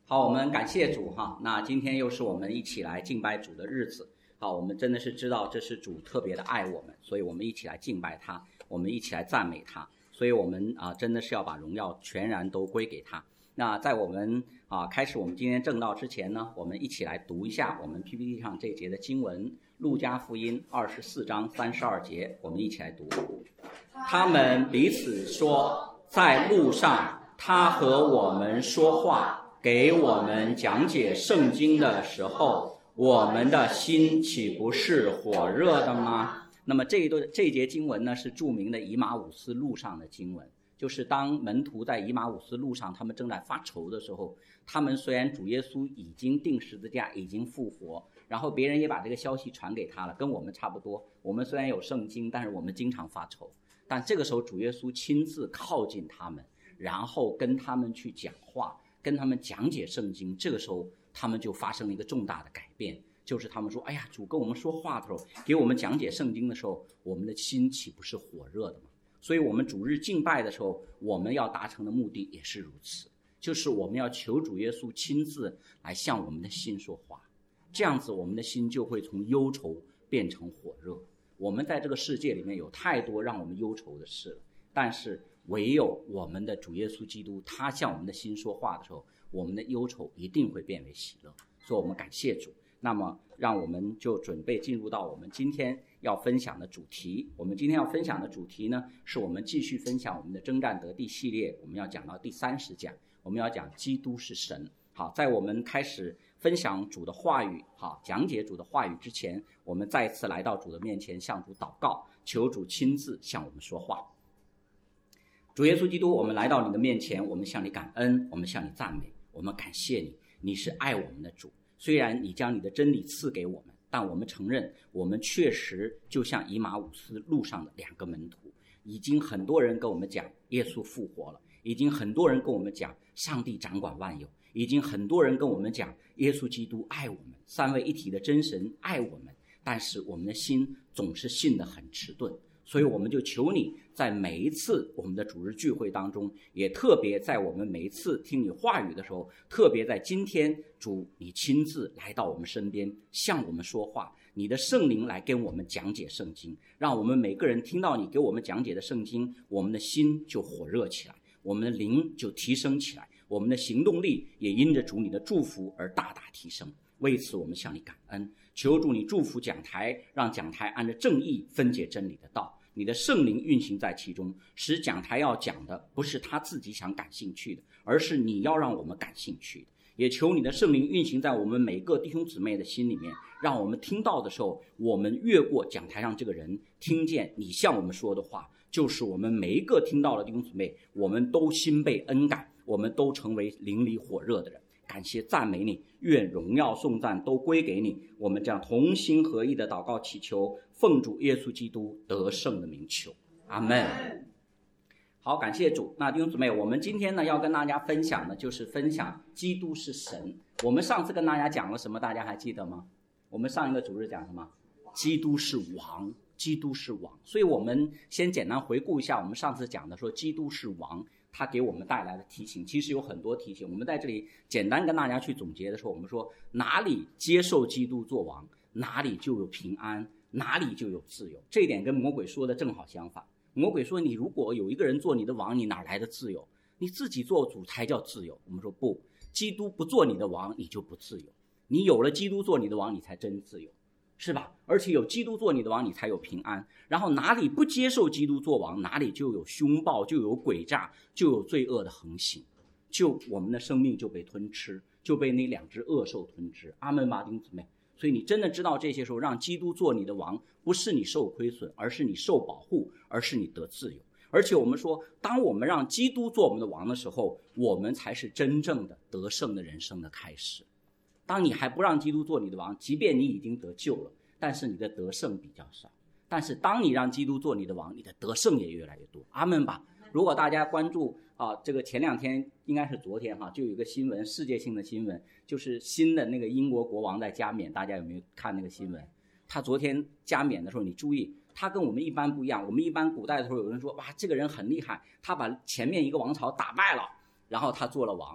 好，我们感谢主哈。那今天又是我们一起来敬拜主的日子。好，我们真的是知道这是主特别的爱我们，所以我们一起来敬拜他，我们一起来赞美他。所以我们真的是要把荣耀全然都归给他。那在我们开始我们今天正道之前呢，我们一起来读一下我们 PPT 上这节的经文，路加福音24章32节，我们一起来读。他们彼此说，在路上他和我们说话，给我们讲解圣经的时候，我们的心岂不是火热的吗？那么这一节经文呢，是著名的以马忤斯路上的经文。就是当门徒在以马忤斯路上，他们正在发愁的时候，他们虽然主耶稣已经钉十字架，已经复活，然后别人也把这个消息传给他了，跟我们差不多。我们虽然有圣经，但是我们经常发愁。但这个时候主耶稣亲自靠近他们，然后跟他们去讲话，跟他们讲解圣经。这个时候他们就发生了一个重大的改变，就是他们说，哎呀，主跟我们说话的时候，给我们讲解圣经的时候，我们的心岂不是火热的吗？所以我们主日敬拜的时候，我们要达成的目的也是如此，就是我们要求主耶稣亲自来向我们的心说话，这样子我们的心就会从忧愁变成火热。我们在这个世界里面有太多让我们忧愁的事了，但是唯有我们的主耶稣基督，他向我们的心说话的时候，我们的忧愁一定会变为喜乐。所以我们感谢主。那么让我们就准备进入到我们今天要分享的主题。我们今天要分享的主题呢，是我们继续分享我们的征战得地系列，我们要讲到第30讲，我们要讲基督是神。好，在我们开始分享主的话语，好，讲解主的话语之前，我们再次来到主的面前，向主祷告，求主亲自向我们说话。主耶稣基督，我们来到你的面前，我们向你感恩，我们向你赞美，我们感谢你，你是爱我们的主。虽然你将你的真理赐给我们，但我们承认我们确实就像以马忤斯路上的2个门徒，已经很多人跟我们讲耶稣复活了，已经很多人跟我们讲上帝掌管万有，已经很多人跟我们讲耶稣基督爱我们，三位一体的真神爱我们，但是我们的心总是信得很迟钝。所以我们就求你在每一次我们的主日聚会当中，也特别在我们每一次听你话语的时候，特别在今天，主你亲自来到我们身边，向我们说话，你的圣灵来跟我们讲解圣经，让我们每个人听到你给我们讲解的圣经，我们的心就火热起来，我们的灵就提升起来，我们的行动力也因着主你的祝福而大大提升。为此我们向你感恩，求主你祝福讲台，让讲台按着正义分解真理的道，你的圣灵运行在其中，使讲台要讲的不是他自己想感兴趣的，而是你要让我们感兴趣的。也求你的圣灵运行在我们每个弟兄姊妹的心里面，让我们听到的时候，我们越过讲台上这个人，听见你向我们说的话，就是我们每一个听到的弟兄姊妹，我们都心被恩感，我们都成为灵里火热的人。感谢赞美你，愿荣耀颂赞都归给你。我们将同心合意的祷告祈求，奉主耶稣基督得胜的名求，阿们。好，感谢主。那弟兄姊妹，我们今天呢要跟大家分享的就是分享基督是神。我们上次跟大家讲了什么，大家还记得吗？我们上一个主日讲什么？基督是王，基督是王。所以我们先简单回顾一下我们上次讲的，说基督是王，他给我们带来的提醒，其实有很多提醒。我们在这里简单跟大家去总结的时候，我们说哪里接受基督做王，哪里就有平安，哪里就有自由。这一点跟魔鬼说的正好相反。魔鬼说，你如果有一个人做你的王，你哪来的自由？你自己做主才叫自由。我们说不，基督不做你的王，你就不自由。你有了基督做你的王，你才真自由，是吧？而且有基督做你的王，你才有平安。然后哪里不接受基督做王，哪里就有凶暴，就有诡诈，就有罪恶的横行，就我们的生命就被吞吃，就被那2只恶兽吞吃。阿们吧，弟兄姊妹。所以你真的知道这些时候，让基督做你的王，不是你受亏损，而是你受保护，而是你得自由。而且我们说，当我们让基督做我们的王的时候，我们才是真正的得胜的人生的开始。当你还不让基督做你的王，即便你已经得救了，但是你的得胜比较少。但是当你让基督做你的王，你的得胜也越来越多。阿们吧。如果大家关注这个前2天应该是昨天就有一个新闻，世界性的新闻，就是新的那个英国国王在加冕，大家有没有看那个新闻？他昨天加冕的时候，你注意，他跟我们一般不一样。我们一般古代的时候有人说，哇，这个人很厉害，他把前面一个王朝打败了，然后他做了王。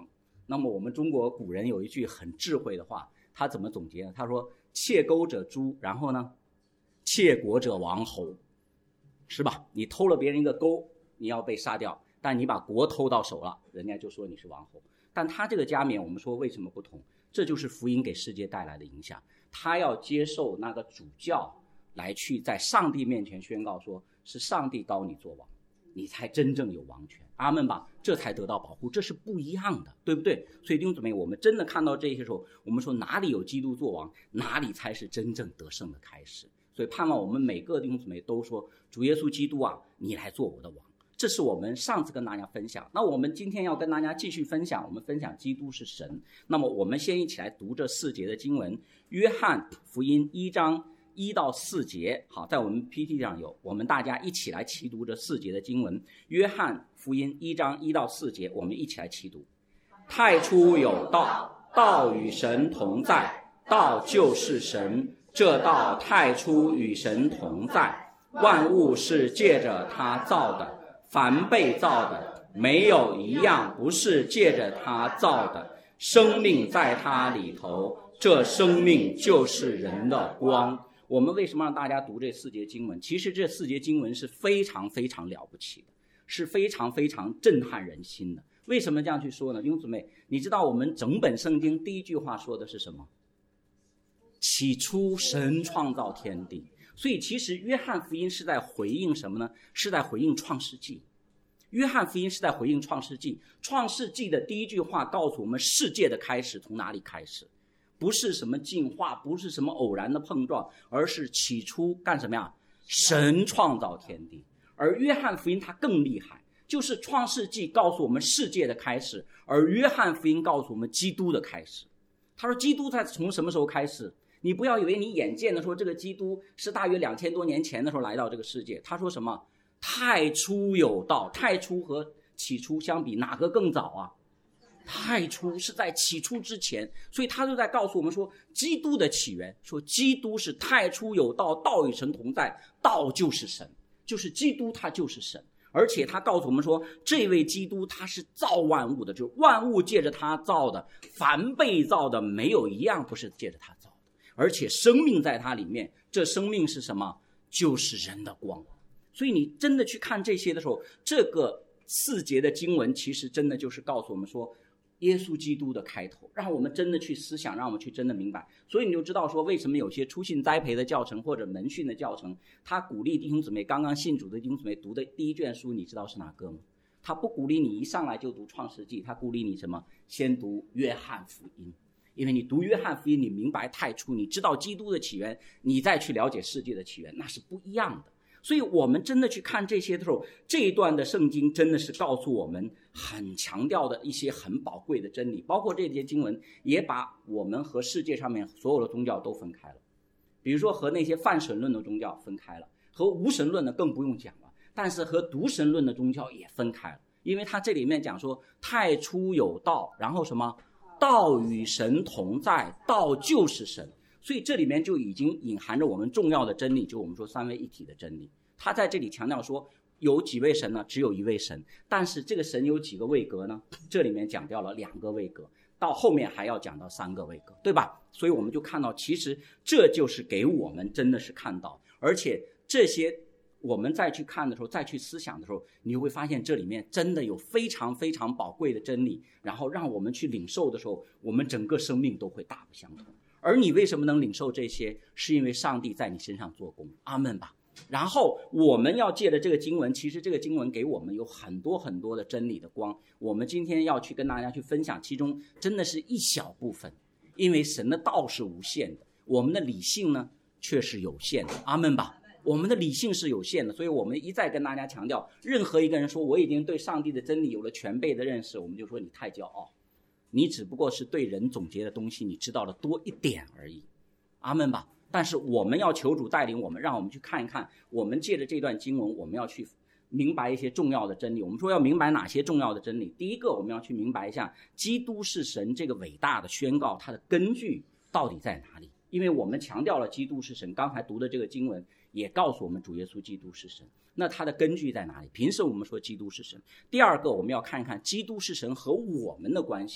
那么我们中国古人有一句很智慧的话，他怎么总结呢？他说窃钩者诛，然后呢窃国者王侯，是吧？你偷了别人一个钩，你要被杀掉，但你把国偷到手了，人家就说你是王侯。但他这个加冕我们说为什么不同？这就是福音给世界带来的影响，他要接受那个主教来去在上帝面前宣告说是上帝膏你做王，你才真正有王权，阿们吧，这才得到保护，这是不一样的，对不对？所以弟兄姊妹，我们真的看到这些时候，我们说哪里有基督做王，哪里才是真正得胜的开始。所以盼望我们每个弟兄姊妹都说，主耶稣基督啊，你来做我的王。这是我们上次跟大家分享，那我们今天要跟大家继续分享，我们分享基督是神。那么我们先一起来读这4节的经文，约翰福音1章1到4节。好，在我们 PPT 上有，我们大家一起来齐读这4节的经文。约翰福音1章1到4节，我们一起来齐读。太初有道，道与神同在，道就是神，这道太初与神同在，万物是借着他造的，凡被造的没有一样不是借着他造的，生命在他里头，这生命就是人的光。我们为什么让大家读这4节经文？其实这4节经文是非常非常了不起的，是非常非常震撼人心的。为什么这样去说呢？弟兄姊妹，你知道我们整本圣经第一句话说的是什么？起初神创造天地。所以其实约翰福音是在回应什么呢？是在回应创世纪。约翰福音是在回应创世纪。创世纪的第一句话告诉我们世界的开始从哪里开始，不是什么进化，不是什么偶然的碰撞，而是起初干什么呀？神创造天地。而约翰福音它更厉害，就是创世纪告诉我们世界的开始，而约翰福音告诉我们基督的开始。他说基督在从什么时候开始？你不要以为你眼见的说这个基督是大约2000多年前的时候来到这个世界。他说什么？太初有道。太初和起初相比，哪个更早啊？太初是在起初之前。所以他就在告诉我们说基督的起源，说基督是太初有道，道与神同在，道就是神，就是基督，他就是神。而且他告诉我们说这位基督他是造万物的，就是万物借着他造的，凡被造的没有一样不是借着他造的，而且生命在他里面，这生命是什么？就是人的光。所以你真的去看这些的时候，这个4节的经文其实真的就是告诉我们说耶稣基督的开头，让我们真的去思想，让我们去真的明白。所以你就知道说为什么有些初信栽培的教程或者门训的教程，他鼓励弟兄姊妹，刚刚信主的弟兄姊妹读的第一卷书，你知道是哪个吗？他不鼓励你一上来就读创世纪，他鼓励你什么？先读约翰福音。因为你读约翰福音，你明白太初，你知道基督的起源，你再去了解世界的起源，那是不一样的。所以我们真的去看这些的时候，这一段的圣经真的是告诉我们很强调的一些很宝贵的真理，包括这些经文也把我们和世界上面所有的宗教都分开了。比如说和那些泛神论的宗教分开了，和无神论的更不用讲了，但是和独神论的宗教也分开了。因为它这里面讲说太初有道，然后什么？道与神同在，道就是神。所以这里面就已经隐含着我们重要的真理，就我们说三位一体的真理。他在这里强调说有几位神呢？只有一位神。但是这个神有几个位格呢？这里面讲掉了2个位格，到后面还要讲到3个位格，对吧？所以我们就看到其实这就是给我们真的是看到，而且这些我们再去看的时候，再去思想的时候，你就会发现这里面真的有非常非常宝贵的真理，然后让我们去领受的时候，我们整个生命都会大不相同。而你为什么能领受这些？是因为上帝在你身上做工，阿们吧。然后我们要借着这个经文，其实这个经文给我们有很多很多的真理的光，我们今天要去跟大家去分享，其中真的是一小部分。因为神的道是无限的，我们的理性呢却是有限的，阿们吧。我们的理性是有限的，所以我们一再跟大家强调，任何一个人说我已经对上帝的真理有了全备的认识，我们就说你太骄傲，你只不过是对人总结的东西你知道的多一点而已，阿们吧。但是我们要求主带领我们，让我们去看一看，我们借着这段经文，我们要去明白一些重要的真理。我们说要明白哪些重要的真理？第一个，我们要去明白一下基督是神这个伟大的宣告，它的根据到底在哪里？因为我们强调了基督是神，刚才读的这个经文也告诉我们主耶稣基督是神，那它的根据在哪里？凭什么我们说基督是神？第二个，我们要看一看基督是神和我们的关系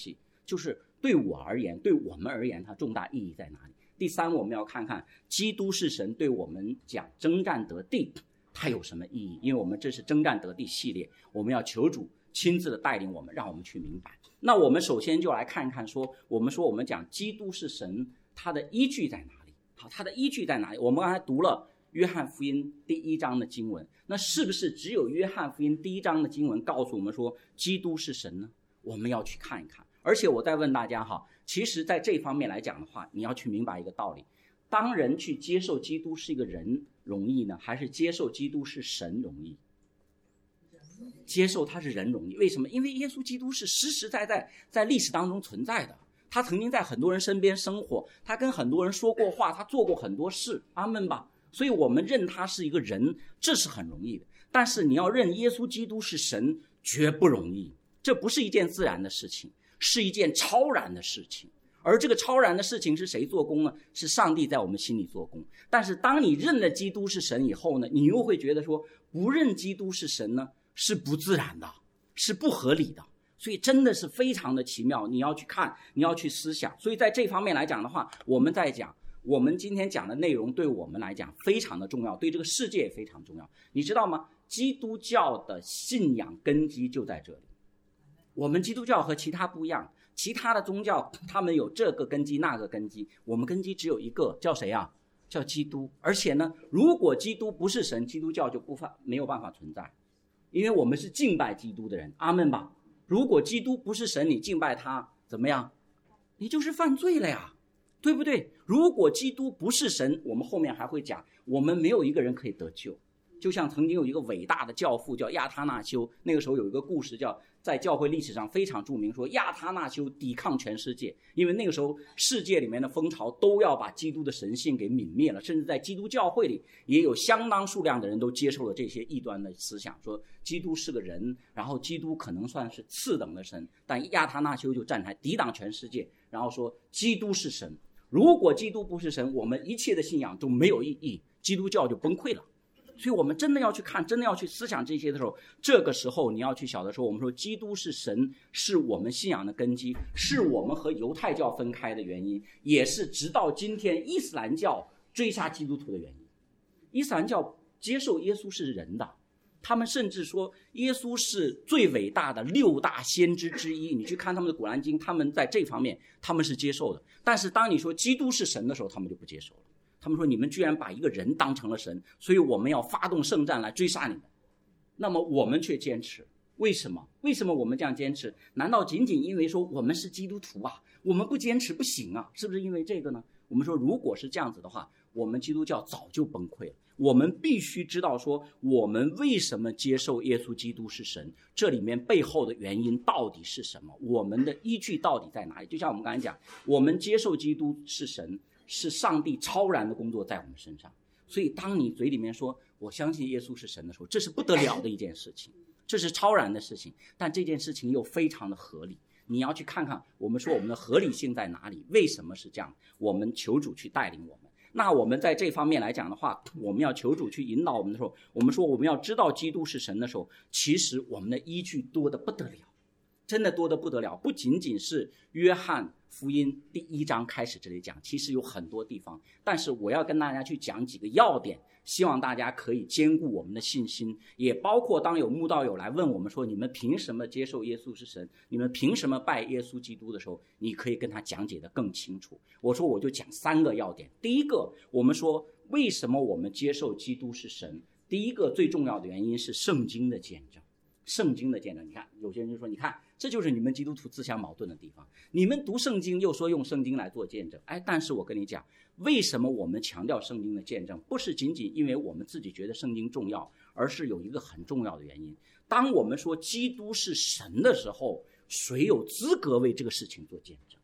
就是对我而言，对我们而言，它重大意义在哪里？第三，我们要看看基督是神对我们讲征战得地，它有什么意义？因为我们这是征战得地系列，我们要求主亲自的带领我们，让我们去明白。那我们首先就来看看我们讲基督是神，它的依据在哪里？好，它的依据在哪里？我们刚才读了约翰福音第1章的经文，那是不是只有约翰福音第1章的经文告诉我们说基督是神呢？我们要去看一看。而且我再问大家哈，其实在这方面来讲的话，你要去明白一个道理，当人去接受基督是一个人容易呢，还是接受基督是神容易？接受他是人容易。为什么？因为耶稣基督是实实在在在历史当中存在的，他曾经在很多人身边生活，他跟很多人说过话，他做过很多事，阿们吧。所以我们认他是一个人，这是很容易的。但是你要认耶稣基督是神，绝不容易。这不是一件自然的事情，是一件超然的事情。而这个超然的事情是谁做工呢？是上帝在我们心里做工。但是当你认了基督是神以后呢，你又会觉得说，不认基督是神呢，是不自然的，是不合理的。所以真的是非常的奇妙，你要去看，你要去思想。所以在这方面来讲的话，我们在讲我们今天讲的内容对我们来讲非常的重要，对这个世界也非常重要。你知道吗？基督教的信仰根基就在这里。我们基督教和其他不一样，其他的宗教他们有这个根基那个根基，我们根基只有一个，叫谁啊？叫基督。而且呢，如果基督不是神，基督教就没有办法存在，因为我们是敬拜基督的人，阿们吧。如果基督不是神，你敬拜他怎么样？你就是犯罪了呀，对不对？如果基督不是神，我们后面还会讲，我们没有一个人可以得救。就像曾经有一个伟大的教父叫亚他那修，那个时候有一个故事叫在教会历史上非常著名，说亚他那修抵抗全世界，因为那个时候世界里面的风潮都要把基督的神性给泯灭了，甚至在基督教会里也有相当数量的人都接受了这些异端的思想，说基督是个人，然后基督可能算是次等的神，但亚他那修就站台抵挡全世界，然后说基督是神。如果基督不是神，我们一切的信仰都没有意义，基督教就崩溃了。所以我们真的要去看，真的要去思想这些的时候，这个时候你要去晓得说，我们说基督是神，是我们信仰的根基，是我们和犹太教分开的原因，也是直到今天伊斯兰教追杀基督徒的原因。伊斯兰教接受耶稣是人的，他们甚至说耶稣是最伟大的6大先知之一，你去看他们的古兰经，他们在这方面他们是接受的。但是当你说基督是神的时候，他们就不接受了。他们说你们居然把一个人当成了神，所以我们要发动圣战来追杀你们。那么我们却坚持，为什么？为什么我们这样坚持？难道仅仅因为说我们是基督徒啊，我们不坚持不行啊？是不是因为这个呢？我们说如果是这样子的话，我们基督教早就崩溃了。我们必须知道说，我们为什么接受耶稣基督是神，这里面背后的原因到底是什么，我们的依据到底在哪里。就像我们刚才讲，我们接受基督是神，是上帝超然的工作在我们身上。所以当你嘴里面说我相信耶稣是神的时候，这是不得了的一件事情，这是超然的事情，但这件事情又非常的合理。你要去看看我们说我们的合理性在哪里，为什么是这样，我们求主去带领我们。那我们在这方面来讲的话，我们要求主去引导我们的时候，我们说我们要知道基督是神的时候，其实我们的依据多得不得了，真的多得不得了。不仅仅是约翰福音第1章开始这里讲，其实有很多地方，但是我要跟大家去讲几个要点，希望大家可以兼顾我们的信心，也包括当有慕道友来问我们说你们凭什么接受耶稣是神，你们凭什么拜耶稣基督的时候，你可以跟他讲解得更清楚。我说我就讲3个要点。第一个，我们说为什么我们接受基督是神，第一个最重要的原因是圣经的见证。圣经的见证，你看有些人就说，你看这就是你们基督徒自相矛盾的地方，你们读圣经又说用圣经来做见证。但是我跟你讲，为什么我们强调圣经的见证，不是仅仅因为我们自己觉得圣经重要，而是有一个很重要的原因。当我们说基督是神的时候，谁有资格为这个事情做见证？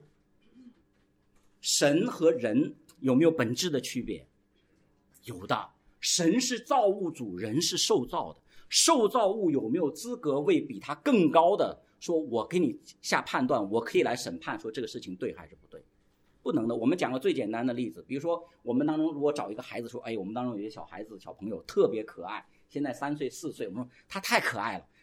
神和人有没有本质的区别？有的。神是造物主，人是受造的。受造物有没有资格为比他更高的说我给你下判断，我可以来审判说这个事情对还是不对？不能的。我们讲个最简单的例子，比如说我们当中如果找一个孩子说，我们当中有些小孩子小朋友特别可爱，现在3岁4岁，我们说他太可爱了，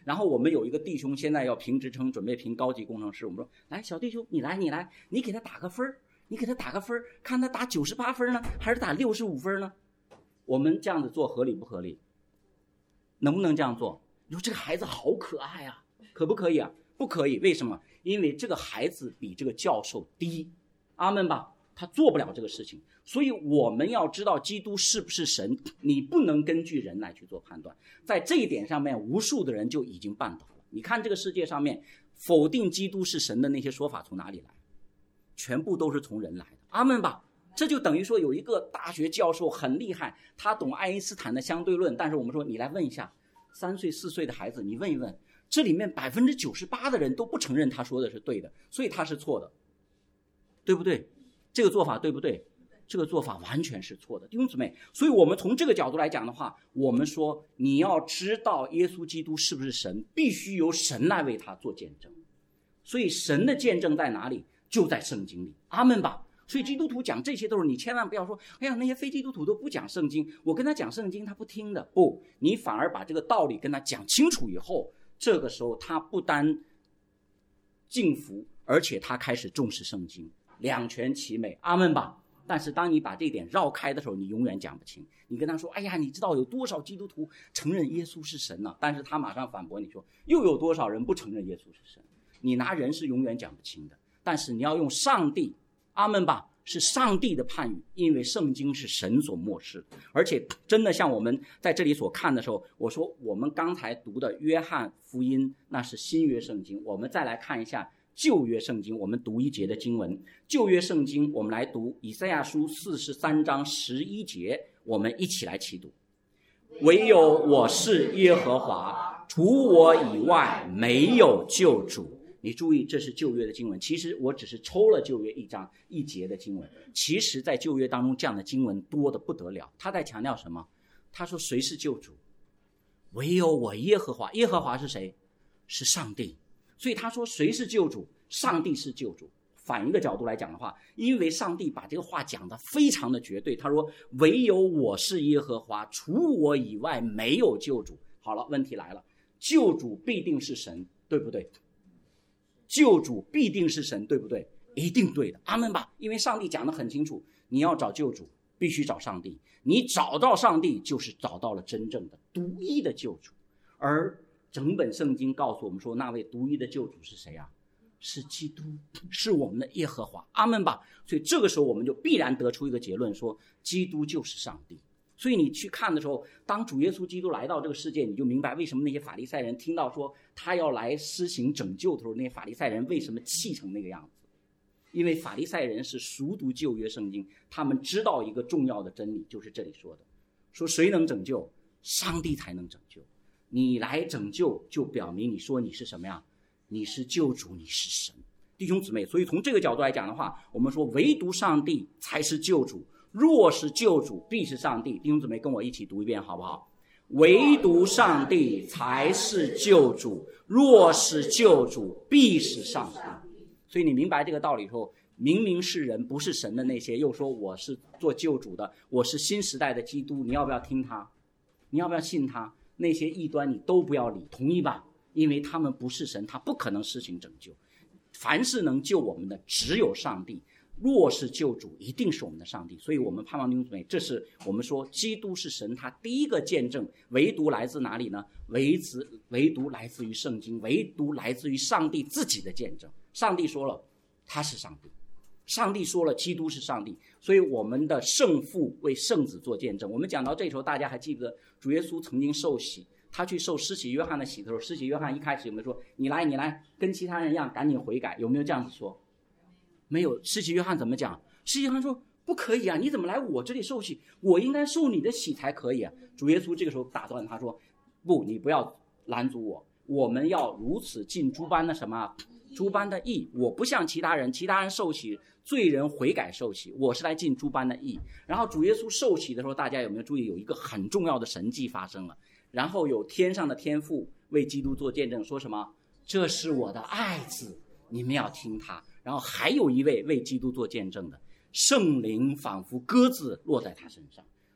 然后我们有一个弟兄现在要评职称，准备评高级工程师，我们说来小弟兄你来，你给他打个分，看他打98分呢还是打65分呢？我们这样子做合理不合理？能不能这样做？你说这个孩子好可爱啊，可不可以啊？不可以。为什么？因为这个孩子比这个教授低，阿们吧，他做不了这个事情。所以我们要知道基督是不是神，你不能根据人来去做判断。在这一点上面，无数的人就已经绊倒了。你看这个世界上面否定基督是神的那些说法从哪里来？全部都是从人来的，阿们吧。这就等于说有一个大学教授很厉害，他懂爱因斯坦的相对论，但是我们说你来问一下3岁4岁的孩子，你问一问，这里面98%的人都不承认他说的是对的，所以他是错的，对不对？这个做法对不对？这个做法完全是错的，弟兄姊妹。所以我们从这个角度来讲的话，我们说你要知道耶稣基督是不是神，必须由神来为他做见证。所以神的见证在哪里？就在圣经里，阿们吧。所以基督徒讲这些都是，你千万不要说哎呀那些非基督徒都不讲圣经，我跟他讲圣经他不听的。不，你反而把这个道理跟他讲清楚以后，这个时候他不单敬服，而且他开始重视圣经，两全其美，阿们吧。但是当你把这一点绕开的时候，你永远讲不清。你跟他说哎呀你知道有多少基督徒承认耶稣是神呢？但是他马上反驳你说又有多少人不承认耶稣是神。你拿人是永远讲不清的，但是你要用上帝，阿们吧，是上帝的判语，因为圣经是神所默示。而且真的像我们在这里所看的时候，我说我们刚才读的约翰福音那是新约圣经，我们再来看一下旧约圣经，我们读一节的经文。旧约圣经我们来读以赛亚书43章11节，我们一起来齐读。唯有我是耶和华，除我以外没有救主。你注意，这是旧约的经文。其实我只是抽了旧约一节的经文，其实在旧约当中这样的经文多得不得了。他在强调什么？他说谁是救主？唯有我耶和华。耶和华是谁？是上帝。所以他说谁是救主？上帝是救主。反一个角度来讲的话，因为上帝把这个话讲得非常的绝对，他说唯有我是耶和华，除我以外没有救主。好了，问题来了，救主必定是神，对不对？救主必定是神，对不对？一定对的，阿们吧。因为上帝讲得很清楚，你要找救主必须找上帝，你找到上帝就是找到了真正的独一的救主。而整本圣经告诉我们说，那位独一的救主是谁啊？是基督，是我们的耶和华，阿们吧。所以这个时候我们就必然得出一个结论，说基督就是上帝。所以你去看的时候，当主耶稣基督来到这个世界，你就明白为什么那些法利赛人听到说他要来施行拯救的时候，那些法利赛人为什么气成那个样子。因为法利赛人是熟读旧约圣经，他们知道一个重要的真理，就是这里说的，说谁能拯救？上帝才能拯救。你来拯救就表明你说你是什么呀？你是救主，你是神。弟兄姊妹，所以从这个角度来讲的话，我们说唯独上帝才是救主，若是救主必是上帝。弟兄姊妹跟我一起读一遍好不好？唯独上帝才是救主，若是救主必是上帝。所以你明白这个道理以后，明明是人不是神的那些又说我是做救主的，我是新时代的基督，你要不要听他？你要不要信他？那些异端你都不要理，同意吧？因为他们不是神，他不可能施行拯救。凡是能救我们的只有上帝，若是救主一定是我们的上帝。所以我们盼望弟兄姊妹，这是我们说基督是神他第一个见证，唯独来自哪里呢？唯独来自于圣经，唯独来自于上帝自己的见证。上帝说了他是上帝，上帝说了基督是上帝，所以我们的圣父为圣子做见证。我们讲到这时候，大家还记得主耶稣曾经受洗，他去受施洗约翰的洗的时候，施洗约翰一开始有没有说你来跟其他人一样赶紧悔改？有没有这样子说？没有。施洗约翰怎么讲？施洗约翰说不可以啊，你怎么来我这里受洗？我应该受你的洗才可以啊。主耶稣这个时候打断他说，不，你不要拦阻我，我们要如此尽诸般的什么？诸般的义。我不像其他人受洗罪人悔改受洗，我是来尽诸般的义。然后主耶稣受洗的时候，大家有没有注意有一个很重要的神迹发生了？然后有天上的天父为基督做见证，说什么？这是我的爱子，你们要听他。然后还有一位为基督做见证的，圣灵仿佛鸽子落在他身上。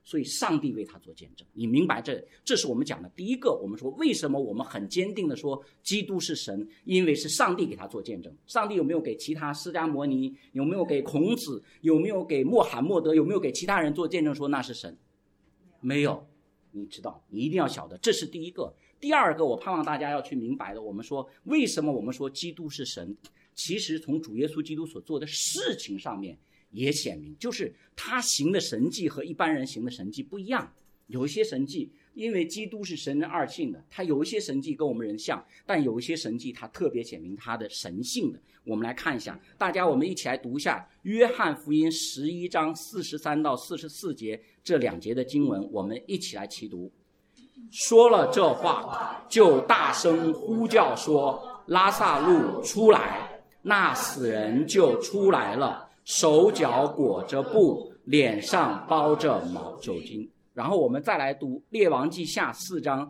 所以上帝为他做见证。你明白这是我们讲的第一个。我们说为什么我们很坚定的说基督是神，因为是上帝给他做见证。上帝有没有给其他释迦牟尼，有没有给孔子，有没有给穆罕默德，有没有给其他人做见证说那是神？没有。你知道，你一定要晓得，这是第一个。第二个，我盼望大家要去明白的，我们说为什么我们说基督是神，其实从主耶稣基督所做的事情上面也显明，就是他行的神迹和一般人行的神迹不一样。有一些神迹，因为基督是神人二性的，他有一些神迹跟我们人像，但有一些神迹他特别显明他的神性的。我们来看一下，大家我们一起来读一下约翰福音11章43到44节这2节的经文，我们一起来齐读。说了这话，就大声呼叫说，拉撒路出来。那死人就出来了，手脚裹着布，脸上包着毛酒精。然后我们再来读列王记下4章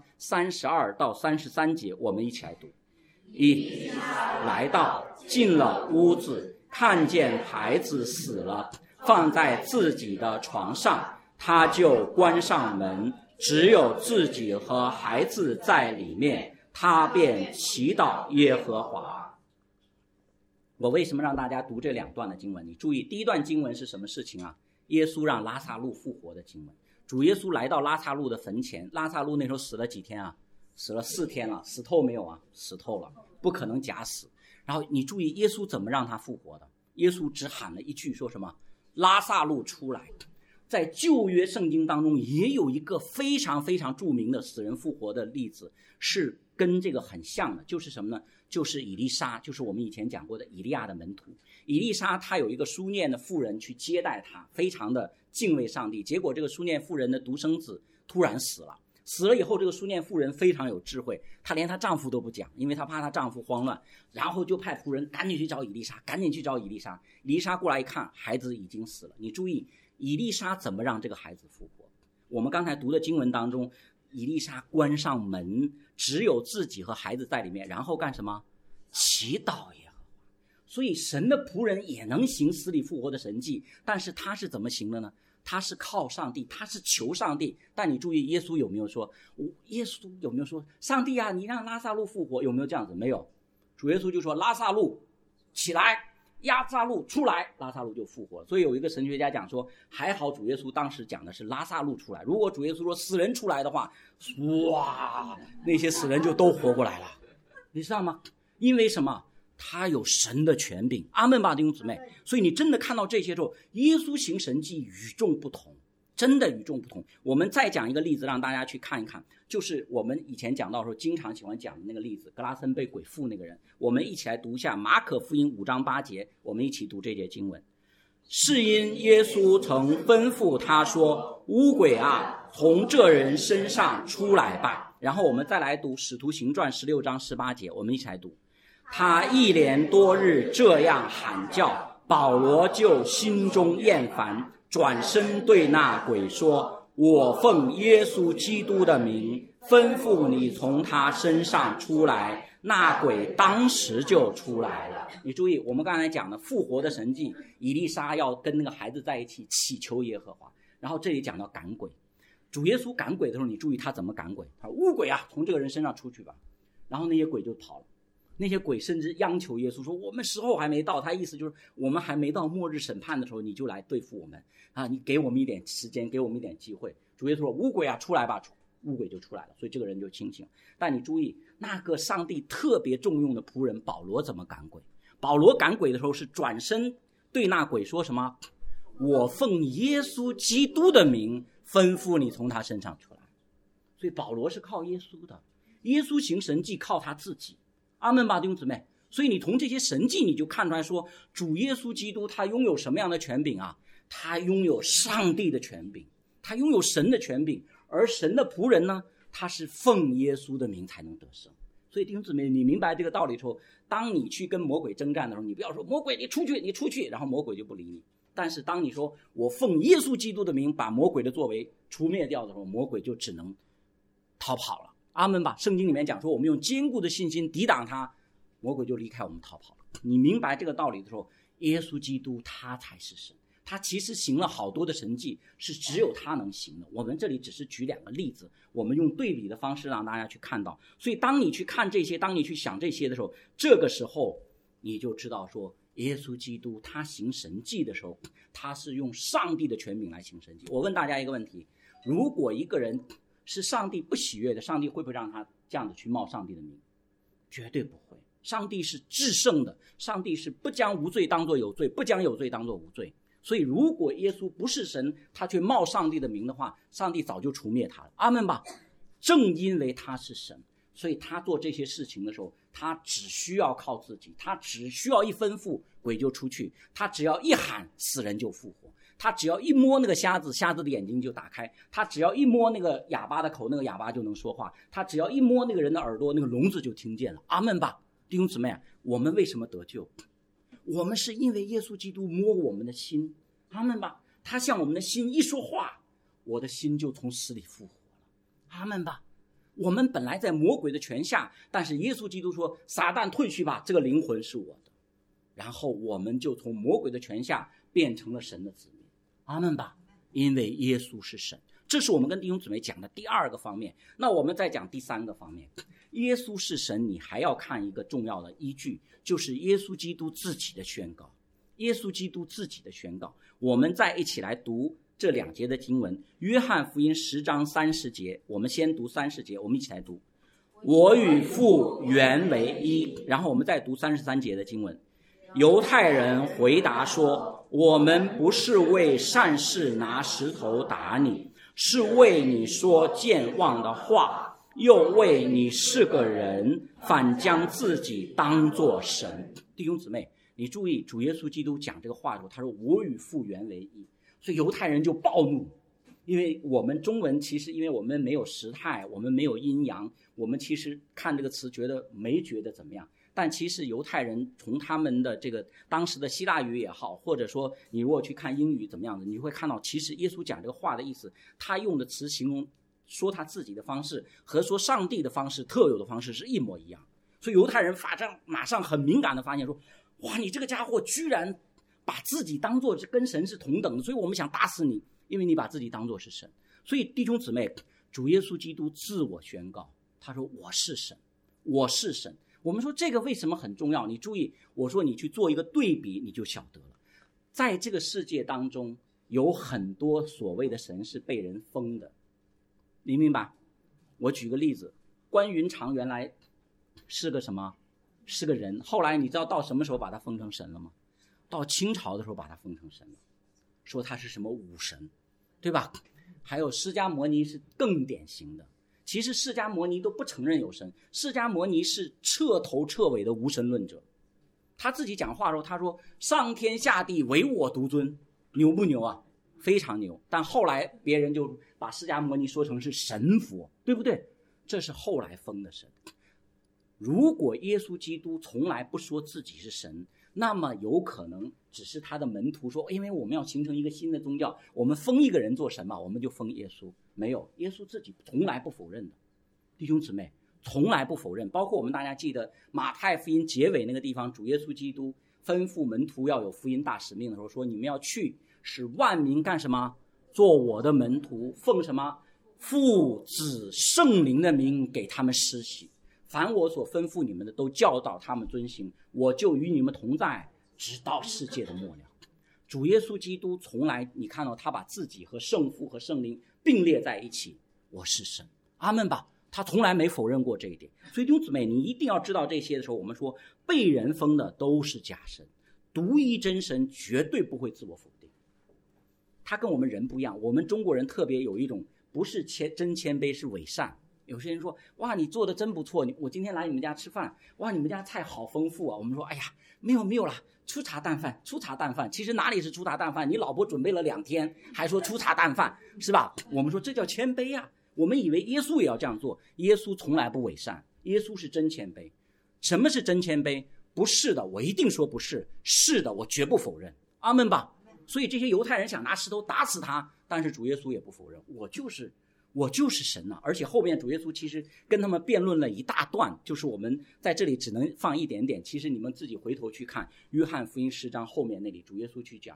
32到33节，我们一起来读。一来到，进了屋子，看见孩子死了，放在自己的床上，他就关上门，只有自己和孩子在里面，他便祈祷耶和华。我为什么让大家读这2段的经文？你注意，第一段经文是什么事情啊？耶稣让拉撒路复活的经文。主耶稣来到拉撒路的坟前，拉撒路那时候死了几天啊？死了4天了。死透没有啊？死透了，不可能假死。然后你注意耶稣怎么让他复活的？耶稣只喊了一句，说什么？拉撒路出来。在旧约圣经当中也有一个非常非常著名的死人复活的例子，是跟这个很像的，就是什么呢？就是以利沙，就是我们以前讲过的以利亚的门徒。以利沙他有一个书念的妇人去接待他，非常的敬畏上帝，结果这个书念妇人的独生子突然死了。死了以后，这个书念妇人非常有智慧，她连她丈夫都不讲，因为她怕她丈夫慌乱，然后就派仆人赶紧去找以利沙，赶紧去找以利沙。以利沙过来一看，孩子已经死了。你注意以利沙怎么让这个孩子复活？我们刚才读的经文当中，以利沙关上门，只有自己和孩子在里面，然后干什么？祈祷耶和华。所以神的仆人也能行死里复活的神迹，但是他是怎么行的呢？他是靠上帝，他是求上帝。但你注意耶稣有没有说，上帝啊，你让拉撒路复活？有没有这样子？没有。主耶稣就说，拉撒路起来，拉撒路出来，拉撒路就复活了。所以有一个神学家讲说，还好主耶稣当时讲的是拉撒路出来，如果主耶稣说死人出来的话，哇，那些死人就都活过来了。你知道吗？因为什么？他有神的权柄。阿们吧，弟兄姊妹。所以你真的看到这些之后，耶稣行神迹与众不同，真的与众不同。我们再讲一个例子让大家去看一看，就是我们以前讲到的时候经常喜欢讲的那个例子，格拉森被鬼附那个人。我们一起来读一下马可福音5章8节，我们一起读这节经文。是因耶稣曾吩咐他说，污鬼啊，从这人身上出来吧。然后我们再来读使徒行传16章18节，我们一起来读。他一连多日这样喊叫，保罗就心中厌烦，转身对那鬼说，我奉耶稣基督的名吩咐你从他身上出来。那鬼当时就出来了。你注意我们刚才讲的复活的神迹，以利沙要跟那个孩子在一起祈求耶和华。然后这里讲到赶鬼，主耶稣赶鬼的时候，你注意他怎么赶鬼。他说，污鬼啊，从这个人身上出去吧。然后那些鬼就跑了。那些鬼甚至央求耶稣说，我们时候还没到。他意思就是我们还没到末日审判的时候，你就来对付我们啊！你给我们一点时间，给我们一点机会。主耶稣说，污鬼啊，出来吧。污鬼就出来了，所以这个人就清醒。但你注意那个上帝特别重用的仆人保罗怎么赶鬼。保罗赶鬼的时候是转身对那鬼说什么？我奉耶稣基督的名吩咐你从他身上出来。所以保罗是靠耶稣的，耶稣行神迹靠他自己。阿们吧，弟兄姊妹。所以你从这些神迹你就看出来说，主耶稣基督他拥有什么样的权柄啊？他拥有上帝的权柄，他拥有神的权柄。而神的仆人呢，他是奉耶稣的名才能得胜。所以弟兄姊妹，你明白这个道理之后，当你去跟魔鬼征战的时候，你不要说魔鬼你出去你出去，然后魔鬼就不理你。但是当你说我奉耶稣基督的名把魔鬼的作为除灭掉的时候，魔鬼就只能逃跑了。阿们吧。圣经里面讲说，我们用坚固的信心抵挡他，魔鬼就离开我们逃跑了。你明白这个道理的时候，耶稣基督他才是神， 他其实行了好多的神迹，是只有他能行的。我们这里只是举2个例子，我们用对比的方式让大家去看到。所以当你去看这些，当你去想这些的时候，这个时候你就知道说，耶稣基督他行神迹的时候，他是用上帝的权柄来行神迹。我问大家一个问题，如果一个人是上帝不喜悦的，上帝会不会让他这样子去冒上帝的名？绝对不会。上帝是至圣的，上帝是不将无罪当作有罪，不将有罪当作无罪。所以如果耶稣不是神，他却冒上帝的名的话，上帝早就除灭他了。阿们吧。正因为他是神，所以他做这些事情的时候，他只需要靠自己，他只需要一吩咐，鬼就出去；他只要一喊，死人就复活；他只要一摸那个瞎子，瞎子的眼睛就打开；他只要一摸那个哑巴的口，那个哑巴就能说话；他只要一摸那个人的耳朵，那个聋子就听见了。阿们吧。弟兄姊妹，我们为什么得救？我们是因为耶稣基督摸我们的心。阿们吧。他向我们的心一说话，我的心就从死里复活了。阿们吧。我们本来在魔鬼的权下，但是耶稣基督说，撒旦退去吧，这个灵魂是我的。然后我们就从魔鬼的权下变成了神的子民。阿们吧。因为耶稣是神。这是我们跟弟兄姊妹讲的第2个方面。那我们再讲第3个方面。耶稣是神，你还要看一个重要的依据，就是耶稣基督自己的宣告。耶稣基督自己的宣告，我们再一起来读这2节的经文。约翰福音10章30节，我们先读30节，我们一起来读。我与父原为一。然后我们再读33节的经文。犹太人回答说，我们不是为善事拿石头打你，是为你说健忘的话，又为你是个人，反将自己当作神。弟兄姊妹，你注意，主耶稣基督讲这个话的时候，他说我与父原为一。所以犹太人就暴怒，因为我们中文其实因为我们没有时态，我们没有阴阳，我们其实看这个词觉得怎么样。但其实犹太人从他们的这个当时的希腊语也好，或者说你如果去看英语怎么样的，你会看到其实耶稣讲这个话的意思，他用的词形容说他自己的方式和说上帝的方式特有的方式是一模一样。所以犹太人马上很敏感的发现说，哇，你这个家伙居然把自己当作跟神是同等的，所以我们想打死你，因为你把自己当作是神。所以弟兄姊妹，主耶稣基督自我宣告，他说我是神，我是神。我们说这个为什么很重要？你注意，我说你去做一个对比，你就晓得了。在这个世界当中，有很多所谓的神是被人封的，你明白？我举个例子，关云长原来是个什么？是个人，后来你知道到什么时候把他封成神了吗？到清朝的时候把他封成神了，说他是什么武神，对吧？还有释迦牟尼是更典型的。其实释迦牟尼都不承认有神，释迦牟尼是彻头彻尾的无神论者。他自己讲话的时候，他说上天下地唯我独尊，牛不牛啊？非常牛。但后来别人就把释迦牟尼说成是神佛，对不对？这是后来封的神。如果耶稣基督从来不说自己是神，那么有可能只是他的门徒说，因为我们要形成一个新的宗教，我们封一个人做神嘛，我们就封耶稣。没有，耶稣自己从来不否认的。弟兄姊妹，从来不否认。包括我们大家记得马太福音结尾那个地方，主耶稣基督吩咐门徒要有福音大使命的时候说，你们要去使万民干什么？做我的门徒，奉什么？父子圣灵的名给他们施洗，凡我所吩咐你们的都教导他们遵行，我就与你们同在，直到世界的末了。主耶稣基督从来，你看到他把自己和圣父和圣灵并列在一起，我是神。阿们吧。他从来没否认过这一点。所以弟兄姊妹，你一定要知道这些的时候，我们说被人封的都是假神，独一真神绝对不会自我否定。他跟我们人不一样，我们中国人特别有一种不是真谦卑，是伪善。有些人说，哇，你做的真不错，我今天来你们家吃饭，哇，你们家菜好丰富啊。我们说，哎呀，没有啦，粗茶淡饭。其实哪里是粗茶淡饭？你老婆准备了2天，还说粗茶淡饭，是吧？我们说这叫谦卑啊。我们以为耶稣也要这样做，耶稣从来不伪善，耶稣是真谦卑。什么是真谦卑？不是的，我一定说不是；是的，我绝不否认。阿们吧。所以这些犹太人想拿石头打死他，但是主耶稣也不否认，我就是神啊。而且后面主耶稣其实跟他们辩论了一大段，就是我们在这里只能放一点点，其实你们自己回头去看约翰福音10章后面那里，主耶稣去讲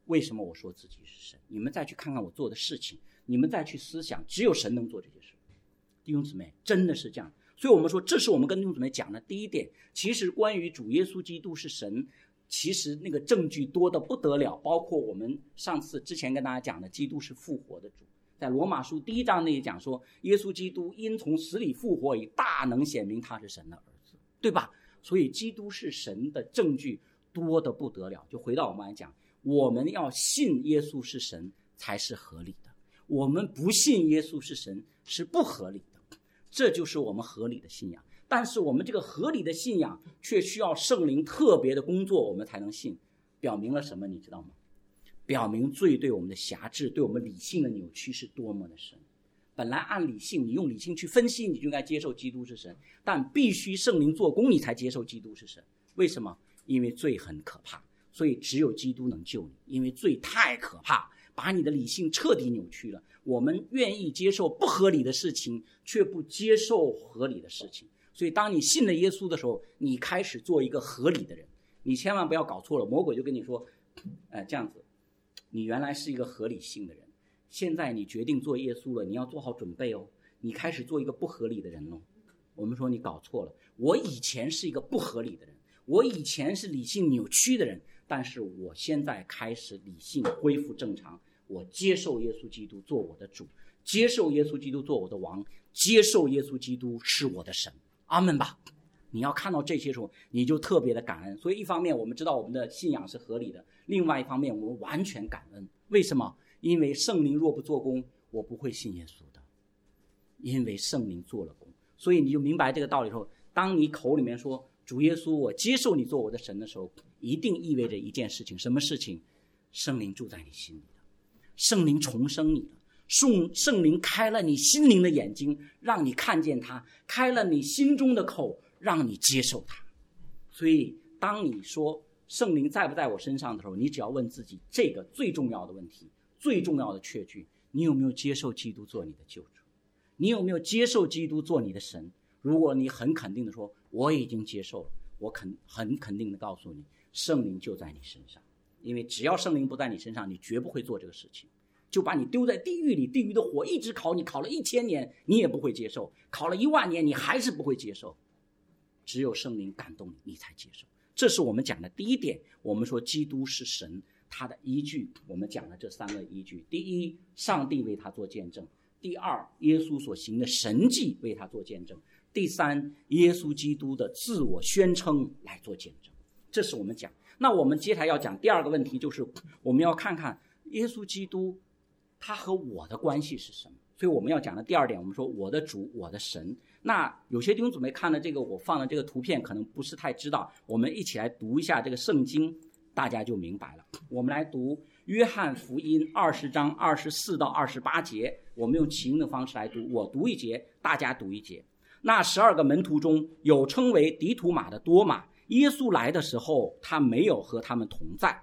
为什么我说自己是神？你们再去看看我做的事情，你们再去思想，只有神能做这些事。弟兄姊妹，真的是这样。所以我们说，这是我们跟弟兄姊妹讲的第一点。其实关于主耶稣基督是神，其实那个证据多得不得了，包括我们之前跟大家讲的，基督是复活的主。在罗马书1章那里讲说，耶稣基督因从死里复活，以大能显明他是神的儿子，对吧？所以基督是神的证据多得不得了。就回到我们来讲，我们要信耶稣是神才是合理的，我们不信耶稣是神是不合理的，这就是我们合理的信仰。但是我们这个合理的信仰却需要圣灵特别的工作，我们才能信。表明了什么你知道吗？表明罪对我们的辖制，对我们理性的扭曲是多么的深。本来按理性，你用理性去分析，你就应该接受基督是神，但必须圣灵做工，你才接受基督是神。为什么？因为罪很可怕，所以只有基督能救你。因为罪太可怕，把你的理性彻底扭曲了。我们愿意接受不合理的事情，却不接受合理的事情。所以当你信了耶稣的时候，你开始做一个合理的人。你千万不要搞错了，魔鬼就跟你说这样子，你原来是一个合理性的人，现在你决定做耶稣了，你要做好准备哦，你开始做一个不合理的人了。我们说你搞错了，我以前是一个不合理的人，我以前是理性扭曲的人，但是我现在开始理性恢复正常，我接受耶稣基督做我的主，接受耶稣基督做我的王，接受耶稣基督是我的神。阿们吧。你要看到这些时候，你就特别的感恩。所以一方面我们知道我们的信仰是合理的，另外一方面我们完全感恩。为什么？因为圣灵若不做工，我不会信耶稣的，因为圣灵做了工。所以你就明白这个道理之后，当你口里面说主耶稣我接受你做我的神的时候，一定意味着一件事情。什么事情？圣灵住在你心里了，圣灵重生你了，圣灵开了你心灵的眼睛，让你看见他，开了你心中的口，让你接受他。所以当你说圣灵在不在我身上的时候，你只要问自己这个最重要的问题，最重要的确据，你有没有接受基督做你的救主？你有没有接受基督做你的神？如果你很肯定的说我已经接受了，我很肯定的告诉你，圣灵就在你身上。因为只要圣灵不在你身上，你绝不会做这个事情，就把你丢在地狱里，地狱的火一直烤你，烤了1000年你也不会接受，烤了10000年你还是不会接受。只有圣灵感动你，你才接受。这是我们讲的第一点。我们说基督是神，他的依据我们讲了这3个依据。第一，上帝为他做见证；第二，耶稣所行的神迹为他做见证；第三，耶稣基督的自我宣称来做见证。这是我们讲。那我们接下来要讲第二个问题，就是我们要看看耶稣基督他和我的关系是什么。所以我们要讲的第二点，我们说我的主，我的神。那有些弟兄姊妹看了这个我放的这个图片可能不是太知道，我们一起来读一下这个圣经，大家就明白了。我们来读约翰福音20章24到28节，我们用起音的方式来读，我读一节，大家读一节。那12个门徒中有称为迪图马的多马，耶稣来的时候他没有和他们同在。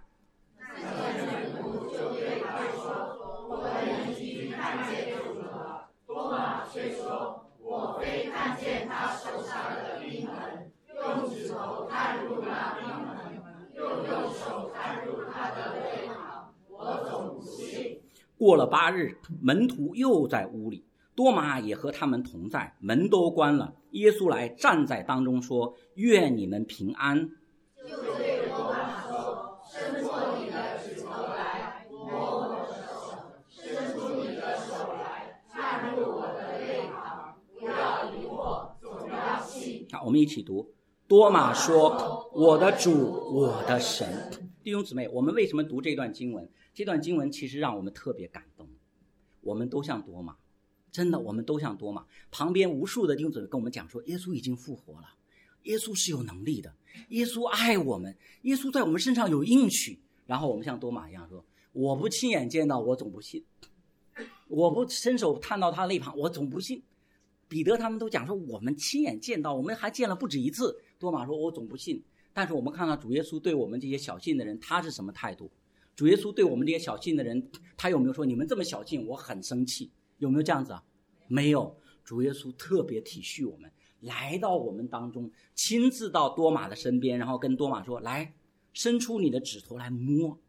我非看见他手上的钉痕，用指头探入那钉痕，又用手探入他的肋旁，我总不信。过了8日，门徒又在屋里，多马也和他们同在，门都关了。耶稣来站在当中说：愿你们平安。就对多马说：伸出你的指头来，摸我的手；伸出你的手来，探入我的肋旁。不要疑惑，总要信。好，我们一起读。多马说：我的主，我的神。弟兄姊妹，我们为什么读这段经文？这段经文其实让我们特别感动。我们都像多马，真的，我们都像多马。旁边无数的弟兄姊妹跟我们讲说，耶稣已经复活了，耶稣是有能力的，耶稣爱我们，耶稣在我们身上有应许。然后我们像多马一样说，我不亲眼见到，我总不信；我不伸手探到他肋旁，我总不信。彼得他们都讲说，我们亲眼见到，我们还见了不止一次。多马说，我总不信。但是我们看到主耶稣对我们这些小信的人，他是什么态度？主耶稣对我们这些小信的人，他有没有说你们这么小信，我很生气？有没有这样子啊？没有。主耶稣特别体恤我们，来到我们当中，亲自到多马的身边，然后跟多马说：来，伸出你的指头来摸。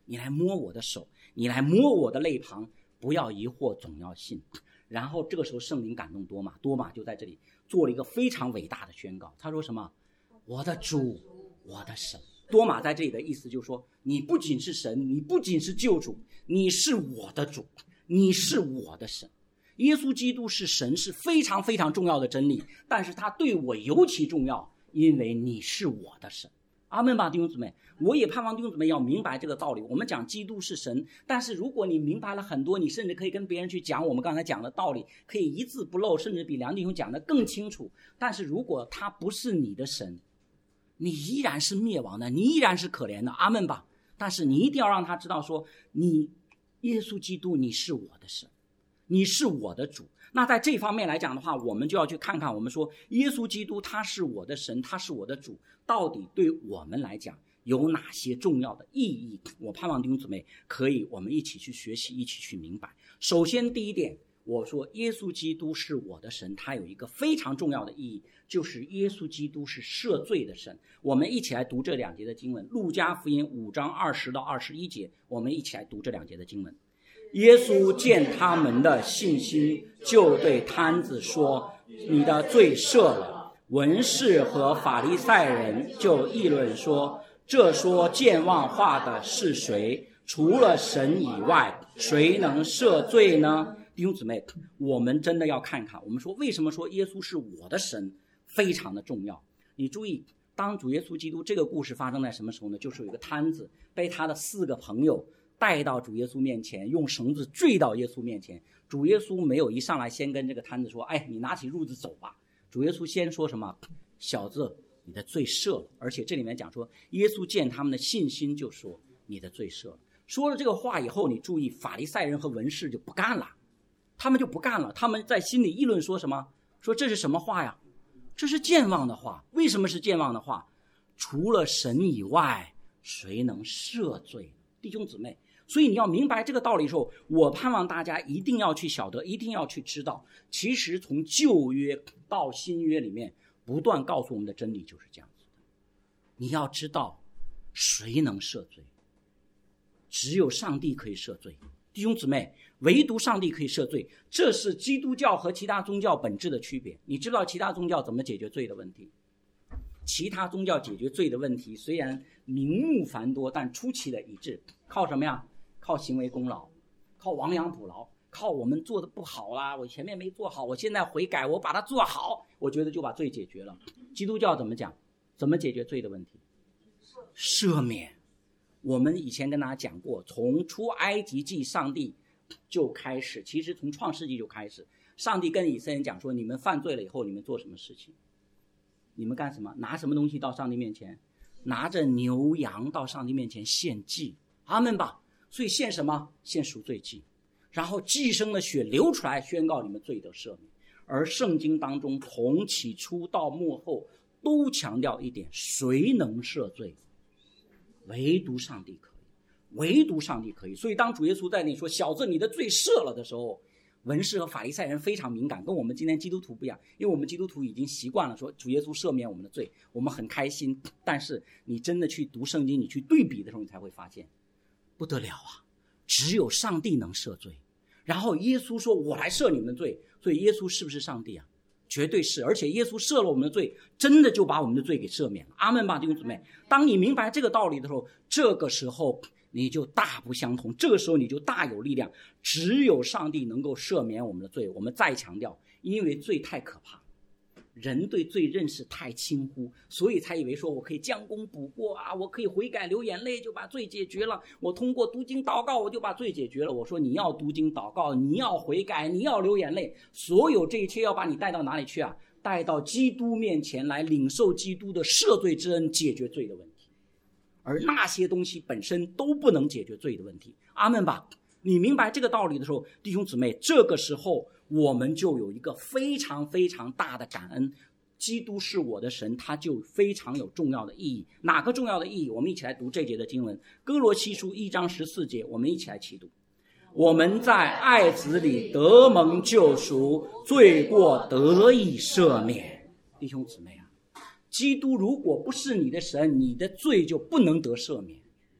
你来摸我的手，你来摸我的肋旁，不要疑惑，总要信。然后这个时候圣灵感动多马，多马就在这里做了一个非常伟大的宣告，他说什么？我的主，我的神。多马在这里的意思就是说，你不仅是神，你不仅是救主，你是我的主，你是我的神。耶稣基督是神，是非常非常重要的真理，但是他对我尤其重要，因为你是我的神。阿们吧，弟兄姊妹，我也盼望弟兄姊妹要明白这个道理。我们讲基督是神，但是如果你明白了很多，你甚至可以跟别人去讲我们刚才讲的道理，可以一字不漏，甚至比梁弟兄讲的更清楚。但是如果他不是你的神，你依然是灭亡的，你依然是可怜的。阿们吧。但是你一定要让他知道说，你耶稣基督，你是我的神，你是我的主。那在这方面来讲的话，我们就要去看看，我们说耶稣基督他是我的神，他是我的主，到底对我们来讲有哪些重要的意义？我盼望弟兄姊妹可以我们一起去学习，一起去明白。首先第一点，我说耶稣基督是我的神，他有一个非常重要的意义，就是耶稣基督是赦罪的神。我们一起来读这2节的经文，路加福音5章20到21节，我们一起来读这2节的经文。耶稣见他们的信心，就对摊子说，你的罪赦了。文士和法利赛人就议论说，这说健忘话的是谁？除了神以外，谁能赦罪呢？弟兄姊妹，我们真的要看看，我们说为什么说耶稣是我的神非常的重要。你注意，当主耶稣基督这个故事发生在什么时候呢？就是有一个摊子被他的4个朋友带到主耶稣面前，用绳子坠到耶稣面前。主耶稣没有一上来先跟这个摊子说，哎，你拿起褥子走吧。主耶稣先说什么？小子，你的罪赦了。而且这里面讲说，耶稣见他们的信心，就说你的罪赦了。说了这个话以后，你注意，法利赛人和文士就不干了，他们就不干了。他们在心里议论说什么？说这是什么话呀？这是健忘的话。为什么是健忘的话？除了神以外，谁能赦罪？弟兄姊妹，所以你要明白这个道理的时候，我盼望大家一定要去晓得，一定要去知道，其实从旧约到新约里面不断告诉我们的真理就是这样子的。你要知道谁能赦罪？只有上帝可以赦罪。弟兄姊妹，唯独上帝可以赦罪，这是基督教和其他宗教本质的区别。你知道其他宗教怎么解决罪的问题？其他宗教解决罪的问题虽然名目繁多，但出奇的一致。靠什么呀？靠行为功劳，靠亡羊补牢，靠我们做的不好啦，我前面没做好，我现在悔改，我把它做好，我觉得就把罪解决了。基督教怎么讲？怎么解决罪的问题？赦免。我们以前跟大家讲过，从出埃及记上帝就开始，其实从创世纪就开始，上帝跟以色列人讲说，你们犯罪了以后，你们做什么事情？你们干什么？拿什么东西到上帝面前？拿着牛羊到上帝面前献祭。阿们吧。所以献什么？献赎罪祭，然后祭牲的血流出来，宣告你们罪得赦免。而圣经当中从起初到末后都强调一点，谁能赦罪？唯独上帝可以，唯独上帝可以。所以当主耶稣在那里说，小子，你的罪赦了的时候，文士和法利赛人非常敏感，跟我们今天基督徒不一样，因为我们基督徒已经习惯了说主耶稣赦免我们的罪，我们很开心。但是你真的去读圣经，你去对比的时候，你才会发现不得了啊，只有上帝能赦罪。然后耶稣说，我来赦你们的罪。所以耶稣是不是上帝啊？绝对是。而且耶稣赦了我们的罪，真的就把我们的罪给赦免了。阿们吧，弟兄姊妹。当你明白这个道理的时候，这个时候你就大不相同，这个时候你就大有力量。只有上帝能够赦免我们的罪。我们再强调，因为罪太可怕，人对罪认识太轻忽，所以才以为说我可以将功补过啊，我可以悔改流眼泪就把罪解决了，我通过读经祷告我就把罪解决了。我说你要读经祷告，你要悔改，你要流眼泪，所有这一切要把你带到哪里去啊？带到基督面前来，领受基督的赦罪之恩，解决罪的问题。而那些东西本身都不能解决罪的问题。阿们吧。你明白这个道理的时候，弟兄姊妹，这个时候我们就有一个非常非常大的感恩。基督是我的神，他就非常有重要的意义。哪个重要的意义？我们一起来读这节的经文，哥罗西书1章14节，我们一起来齐读。我们在爱子里得蒙救赎，罪过得以赦免。弟兄姊妹啊，基督如果不是你的神，你的罪就不能得赦免。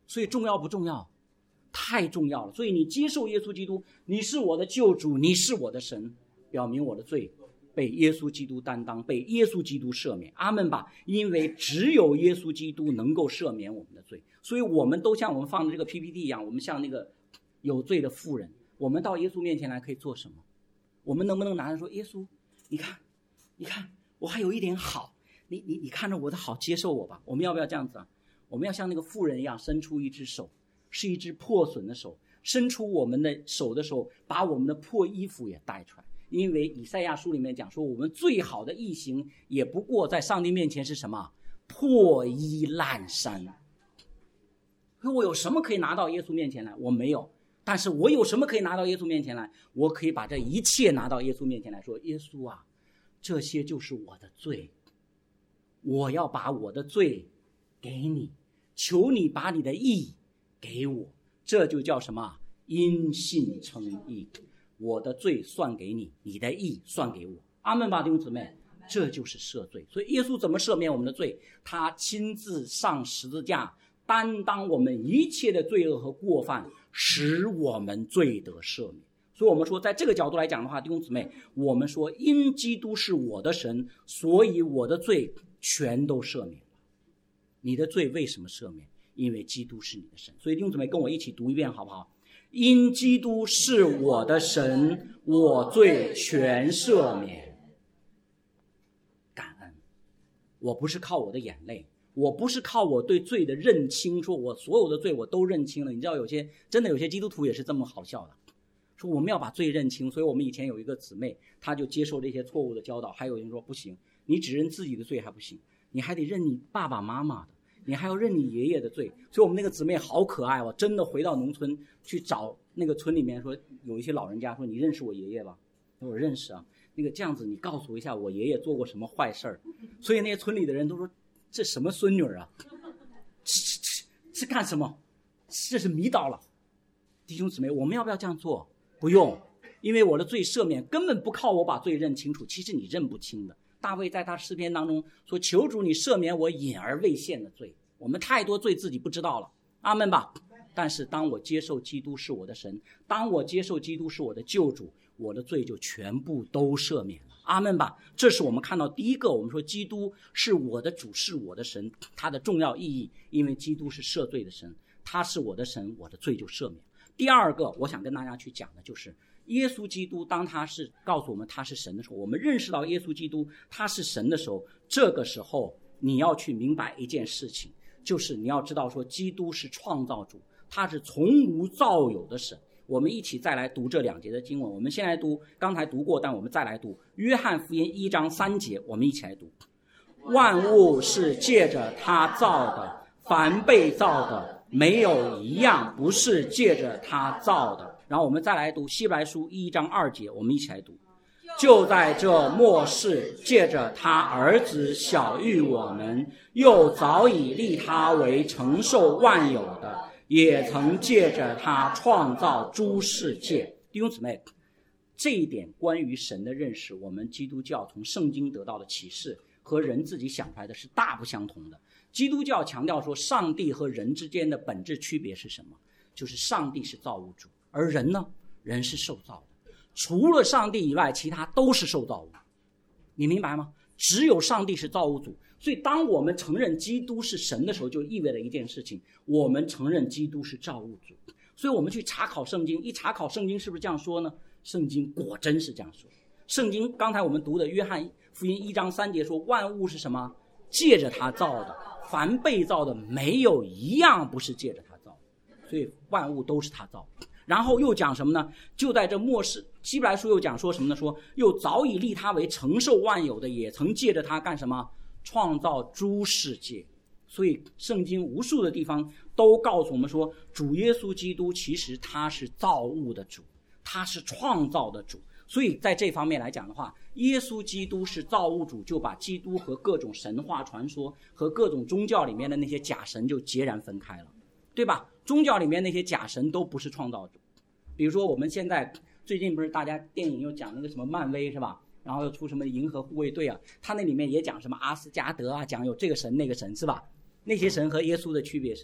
所以重要不重要？太重要了。所以你接受耶稣基督，你是我的救主，你是我的神，表明我的罪被耶稣基督担当，被耶稣基督赦免。阿们吧。因为只有耶稣基督能够赦免我们的罪，所以我们都像我们放的这个 PPT 一样，我们像那个有罪的妇人，我们到耶稣面前来可以做什么？我们能不能拿着说，耶稣你看我还有一点好，你看着我的好，接受我吧。我们要不要这样子啊？我们要像那个妇人一样，伸出一只手，是一只破损的手，伸出我们的手的时候，把我们的破衣服也带出来。因为以赛亚书里面讲说，我们最好的义行也不过在上帝面前是什么？破衣烂衫。所以我有什么可以拿到耶稣面前来？我没有。但是我有什么可以拿到耶稣面前来？我可以把这一切拿到耶稣面前来说，耶稣啊，这些就是我的罪，我要把我的罪给你，求你把你的义给我。这就叫什么？因信称义。我的罪算给你，你的义算给我。阿们吧，弟兄姊妹，这就是赦罪。所以耶稣怎么赦免我们的罪？他亲自上十字架，担当我们一切的罪恶和过犯，使我们罪得赦免。所以我们说，在这个角度来讲的话，弟兄姊妹，我们说因基督是我的神，所以我的罪全都赦免了。你的罪为什么赦免？因为基督是你的神。所以弟兄姊妹，跟我一起读一遍好不好？因基督是我的神，我罪全赦免。感恩。我不是靠我的眼泪，我不是靠我对罪的认清，说我所有的罪我都认清了。你知道真的有些基督徒也是这么好笑的，说我们要把罪认清。所以我们以前有一个姊妹，她就接受这些错误的教导。还有人说不行，你只认自己的罪还不行，你还得认你爸爸妈妈的，你还要认你爷爷的罪。所以我们那个姊妹好可爱哦，真的回到农村去找那个村里面，说有一些老人家说，你认识我爷爷吧？我认识啊。那个这样子你告诉我一下我爷爷做过什么坏事儿。所以那些村里的人都说，这什么孙女啊，这干什么？这是迷倒了。弟兄姊妹，我们要不要这样做？不用，因为我的罪赦免根本不靠我把罪认清楚，其实你认不清的。大卫在他诗篇当中说，求主你赦免我隐而未现的罪。我们太多罪自己不知道了。阿们吧。但是当我接受基督是我的神，当我接受基督是我的救主，我的罪就全部都赦免了。阿们吧。这是我们看到第一个，我们说基督是我的主，是我的神，他的重要意义。因为基督是赦罪的神，他是我的神，我的罪就赦免。第二个我想跟大家去讲的就是耶稣基督，当他是告诉我们他是神的时候，我们认识到耶稣基督他是神的时候，这个时候你要去明白一件事情，就是你要知道说基督是创造主，他是从无造有的神。我们一起再来读这两节的经文。我们先来读刚才读过，但我们再来读约翰福音1章3节。我们一起来读，万物是借着他造的，凡被造的没有一样不是借着他造的。然后我们再来读希伯来书1章2节。我们一起来读，就在这末世借着他儿子晓谕我们，又早已立他为承受万有的，也曾借着他创造诸世界。弟兄姊妹，这一点关于神的认识，我们基督教从圣经得到的启示和人自己想出来的是大不相同的。基督教强调说，上帝和人之间的本质区别是什么？就是上帝是造物主，而人呢？人是受造的。除了上帝以外，其他都是受造物。你明白吗？只有上帝是造物主。所以当我们承认基督是神的时候，就意味着一件事情，我们承认基督是造物主。所以我们去查考圣经，一查考圣经是不是这样说呢？圣经果真是这样说。圣经刚才我们读的约翰福音1章3节说，万物是什么？借着他造的，凡被造的没有一样不是借着他造的。所以万物都是他造的。然后又讲什么呢？就在这末世，希伯来书又讲说什么呢？说又早已立他为承受万有的，也曾借着他干什么？创造诸世界。所以圣经无数的地方都告诉我们说，主耶稣基督其实他是造物的主，他是创造的主。所以在这方面来讲的话，耶稣基督是造物主，就把基督和各种神话传说和各种宗教里面的那些假神就截然分开了，对吧？宗教里面那些假神都不是创造主。比如说我们现在最近不是大家电影又讲那个什么漫威是吧，然后又出什么银河护卫队啊，他那里面也讲什么阿斯加德啊，讲有这个神那个神是吧？那些神和耶稣的区别是什么？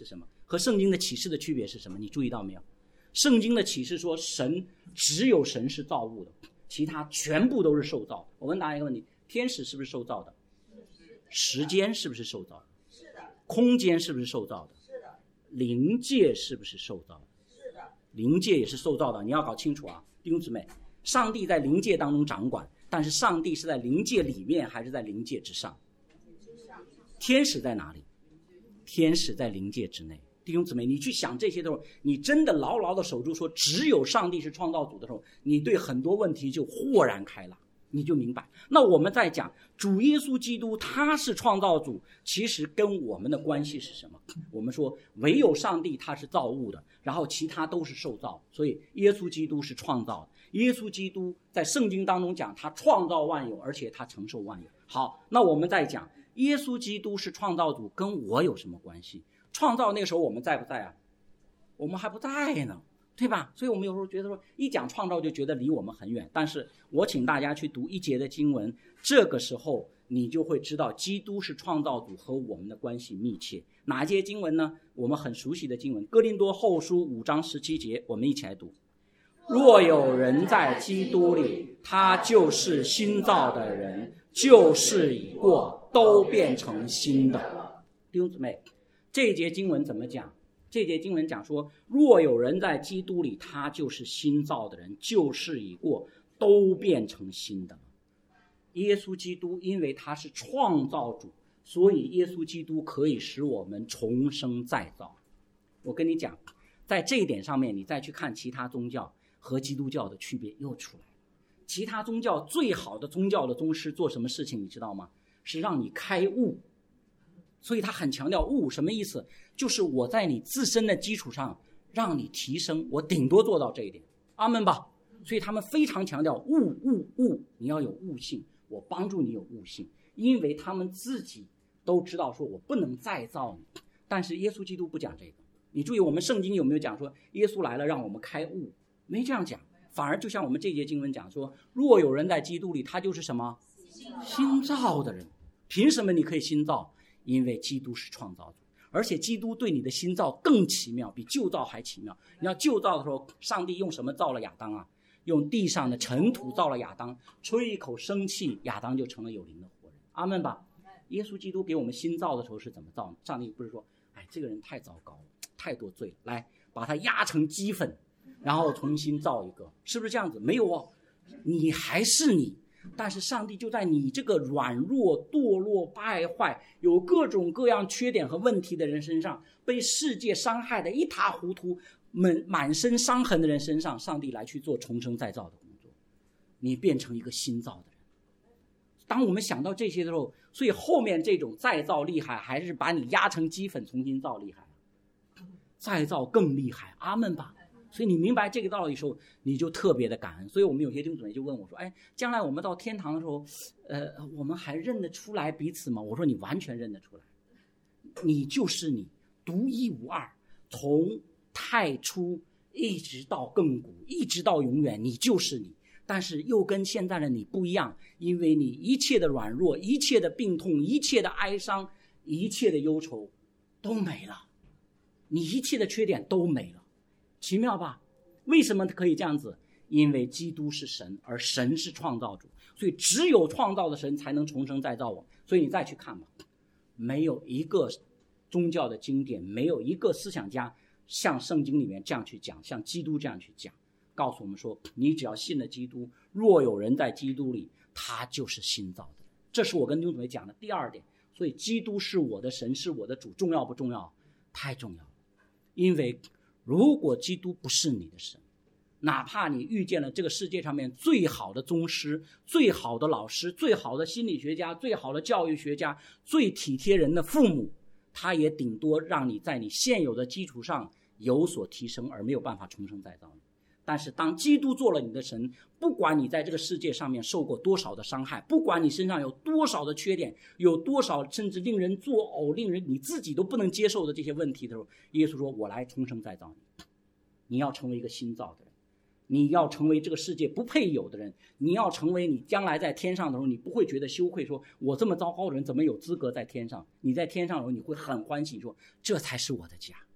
和圣经的启示的区别是什么？你注意到没有？圣经的启示说只有神是造物的，其他全部都是受造的。我问大家一个问题，天使是不是受造的？时间是不是受造的？ 是的。 空间是不是受造的？ 是的。 灵界是不是受造的？ 是的。 灵界也是受造的，你要搞清楚啊，弟兄姊妹，上帝在灵界当中掌管，但是上帝是在灵界里面还是在灵界之上？天使在哪里？天使在灵界之内。弟兄姊妹，你去想这些的时候，你真的牢牢的守住说只有上帝是创造主的时候，你对很多问题就豁然开朗，你就明白。那我们在讲主耶稣基督他是创造主，其实跟我们的关系是什么？我们说唯有上帝他是造物的，然后其他都是受造，所以耶稣基督是创造的。耶稣基督在圣经当中讲他创造万有，而且他承受万有。好，那我们再讲耶稣基督是创造主跟我有什么关系？创造那个时候我们在不在啊？我们还不在呢，对吧？所以我们有时候觉得说一讲创造就觉得离我们很远，但是我请大家去读一节的经文，这个时候你就会知道基督是创造主和我们的关系密切。哪一节经文呢？我们很熟悉的经文，哥林多后书5章17节，我们一起来读。若有人在基督里，他就是新造的人，旧事已过，都变成新的。弟兄姊妹，这节经文怎么讲？这节经文讲说，若有人在基督里，他就是新造的人，旧事已过，都变成新的。耶稣基督因为他是创造主，所以耶稣基督可以使我们重生再造。我跟你讲，在这一点上面，你再去看其他宗教和基督教的区别又出来了。其他宗教最好的宗教的宗师做什么事情你知道吗？是让你开悟。所以他很强调悟，什么意思？就是我在你自身的基础上让你提升，我顶多做到这一点，阿们吧。所以他们非常强调悟，你要有悟性，我帮助你有悟性，因为他们自己都知道说我不能再造你。但是耶稣基督不讲这个。你注意我们圣经有没有讲说耶稣来了让我们开悟？没这样讲，反而就像我们这节经文讲说，若有人在基督里，他就是什么？新造的人。凭什么你可以新造？因为基督是创造主，而且基督对你的新造更奇妙，比旧造还奇妙。你要旧造的时候，上帝用什么造了亚当啊？用地上的尘土造了亚当，吹一口生气，亚当就成了有灵的活人。阿们吧。耶稣基督给我们新造的时候是怎么造呢？上帝不是说这个人太糟糕了，太多罪了，来把他压成齑粉，然后重新造一个，是不是这样子？没有哦，你还是你，但是上帝就在你这个软弱、堕落、败坏、有各种各样缺点和问题的人身上，被世界伤害的一塌糊涂、满身伤痕的人身上，上帝来去做重生再造的工作，你变成一个新造的人。当我们想到这些的时候，所以后面这种再造厉害，还是把你压成齑粉重新造厉害？再造更厉害，阿们吧。所以你明白这个道理的时候，你就特别的感恩。所以我们有些弟兄姊妹就问我说，将来我们到天堂的时候，我们还认得出来彼此吗？我说你完全认得出来，你就是你，独一无二，从太初一直到亘古，一直到永远，你就是你。但是又跟现在的你不一样，因为你一切的软弱、一切的病痛、一切的哀伤、一切的忧愁都没了，你一切的缺点都没了，奇妙吧？为什么可以这样子？因为基督是神，而神是创造主，所以只有创造的神才能重生再造我。所以你再去看吧，没有一个宗教的经典，没有一个思想家像圣经里面这样去讲，像基督这样去讲，告诉我们说，你只要信了基督，若有人在基督里，他就是新造的人。这是我跟弟兄姊妹讲的第二点。所以基督是我的神，是我的主，重要不重要？太重要了。因为如果基督不是你的神，哪怕你遇见了这个世界上面最好的宗师、最好的老师、最好的心理学家、最好的教育学家、最体贴人的父母，他也顶多让你在你现有的基础上有所提升，而没有办法重生再造你。但是当基督做了你的神，不管你在这个世界上面受过多少的伤害，不管你身上有多少的缺点，有多少甚至令人作呕、令人你自己都不能接受的这些问题的时候，耶稣说，我来重生再造你。你要成为一个新造的人，你要成为这个世界不配有的人，你要成为你将来在天上的时候，你不会觉得羞愧，说我这么糟糕的人怎么有资格在天上？你在天上的时候，你会很欢喜，说这才是我的家。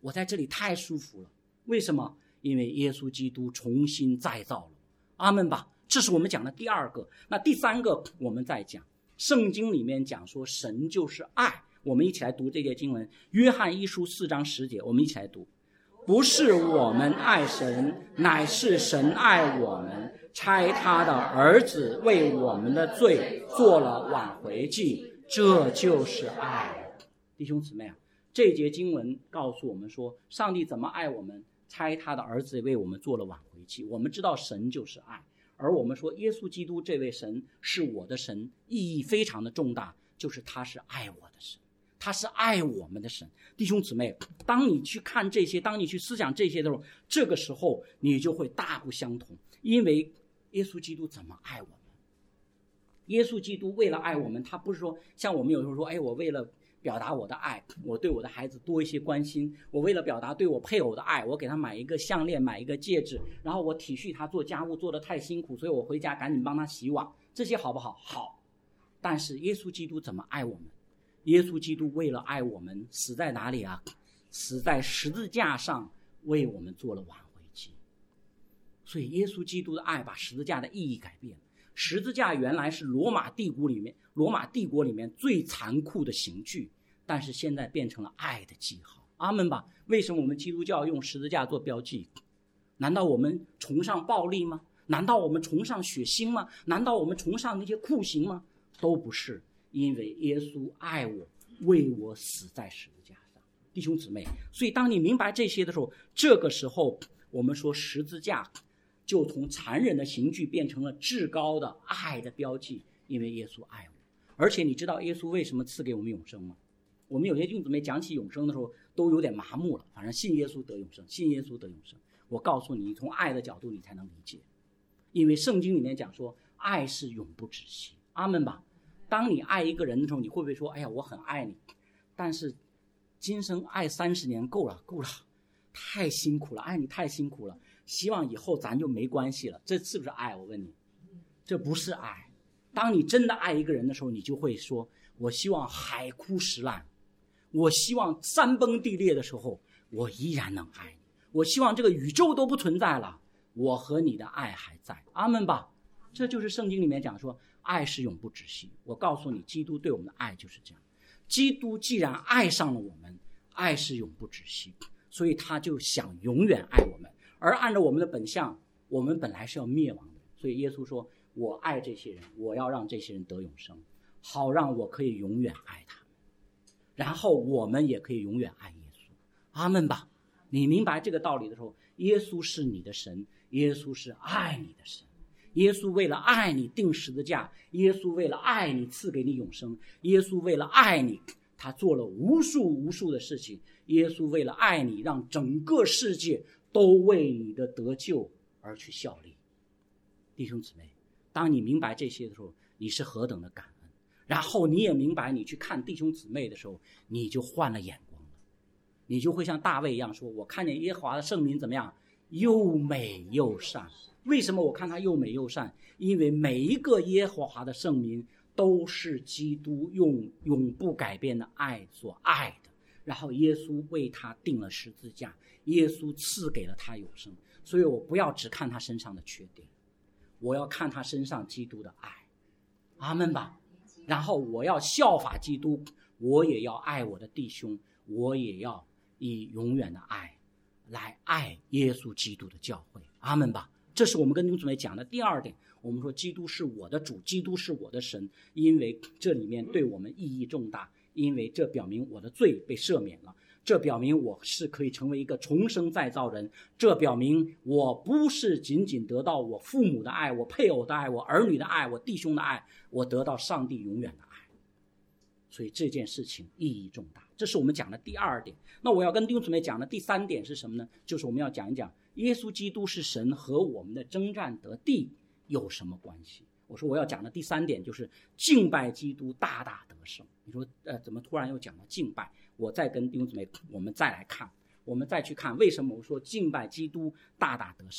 我在这里太舒服了。为什么？因为耶稣基督重新再造了。阿们吧。这是我们讲的第二个。那第三个我们再讲，圣经里面讲说神就是爱。我们一起来读这节经文，约翰一书4章10节，我们一起来读。不是我们爱神，乃是神爱我们，差他的儿子为我们的罪做了挽回祭，这就是爱。弟兄姊妹啊，这节经文告诉我们说，上帝怎么爱我们，差他的儿子为我们做了挽回祭。我们知道神就是爱，而我们说耶稣基督这位神是我的神，意义非常的重大，就是他是爱我的神，他是爱我们的神。弟兄姊妹，当你去看这些，当你去思想这些的时候，这个时候你就会大不相同。因为耶稣基督怎么爱我们？耶稣基督为了爱我们，他不是说像我们有时候说，我为了表达我的爱，我对我的孩子多一些关心，我为了表达对我配偶的爱，我给他买一个项链，买一个戒指，然后我体恤他做家务做得太辛苦，所以我回家赶紧帮他洗碗，这些好不好？好。但是耶稣基督怎么爱我们？耶稣基督为了爱我们，死在哪里啊？死在十字架上，为我们做了挽回祭。所以耶稣基督的爱把十字架的意义改变了。十字架原来是罗马帝国里面最残酷的刑具，但是现在变成了爱的记号。阿们吧。为什么我们基督教用十字架做标记？难道我们崇尚暴力吗？难道我们崇尚血腥吗？难道我们崇尚那些酷刑吗？都不是，因为耶稣爱我，为我死在十字架上。弟兄姊妹，所以当你明白这些的时候，这个时候我们说十字架就从残忍的刑具变成了至高的爱的标记，因为耶稣爱我。而且你知道耶稣为什么赐给我们永生吗？我们有些弟兄姊妹讲起永生的时候都有点麻木了，反正信耶稣得永生，信耶稣得永生。我告诉你，从爱的角度你才能理解，因为圣经里面讲说爱是永不止息。阿们吧。当你爱一个人的时候，你会不会说，我很爱你，但是今生爱30年够了，太辛苦了，爱你太辛苦了，希望以后咱就没关系了。这是不是爱？我问你，这不是爱。当你真的爱一个人的时候，你就会说，我希望海枯石烂，我希望山崩地裂的时候，我依然能爱你，我希望这个宇宙都不存在了，我和你的爱还在。阿们吧。这就是圣经里面讲说爱是永不止息。我告诉你，基督对我们的爱就是这样。基督既然爱上了我们，爱是永不止息，所以他就想永远爱我们。而按照我们的本相，我们本来是要灭亡的，所以耶稣说，我爱这些人，我要让这些人得永生，好让我可以永远爱他们，然后我们也可以永远爱耶稣。阿们吧。你明白这个道理的时候，耶稣是你的神，耶稣是爱你的神。耶稣为了爱你钉十字架，耶稣为了爱你赐给你永生，耶稣为了爱你，他做了无数的事情。耶稣为了爱你，让整个世界都为你的得救而去效力。弟兄姊妹，当你明白这些的时候，你是何等的感恩。然后你也明白，你去看弟兄姊妹的时候，你就换了眼光了。你就会像大卫一样说，我看见耶和华的圣民怎么样，又美又善。为什么我看他又美又善？因为每一个耶和华的圣民都是基督用永不改变的爱所爱的，然后耶稣为他钉了十字架，耶稣赐给了他永生。所以我不要只看他身上的缺点，我要看他身上基督的爱。阿们吧。然后我要效法基督，我也要爱我的弟兄，我也要以永远的爱来爱耶稣基督的教会。阿们吧。这是我们跟弟兄姊妹讲的第二点。我们说基督是我的主，基督是我的神，因为这里面对我们意义重大，因为这表明我的罪被赦免了，这表明我是可以成为一个重生再造人，这表明我不是仅仅得到我父母的爱，我配偶的爱，我儿女的爱，我弟兄的爱，我得到上帝永远的爱。所以这件事情意义重大，这是我们讲的第二点。那我要跟弟兄姊妹讲的第三点是什么呢？就是我们要讲一讲耶稣基督是神和我们的征战得地有什么关系。我说我要讲的第三点就是敬拜基督大大得胜。你说怎么突然又讲到敬拜？我再跟弟兄姊妹我们再来看，我们再去看为什么我说敬拜基督大大得胜。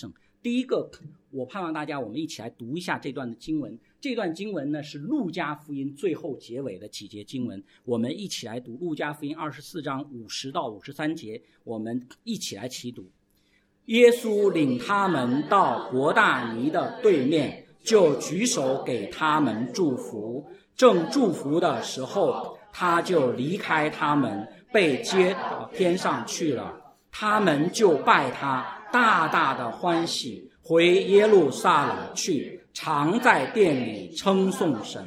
第一个，我盼望大家我们一起来读一下这段的经文。这段经文呢是路加福音最后结尾的几节经文，我们一起来读路加福音24章50到53节，我们一起来齐读。耶稣领他们到伯大尼的对面，就举手给他们祝福。正祝福的时候，他就离开他们，被接到天上去了。他们就拜他，大大的欢喜，回耶路撒冷去，常在殿里称颂神。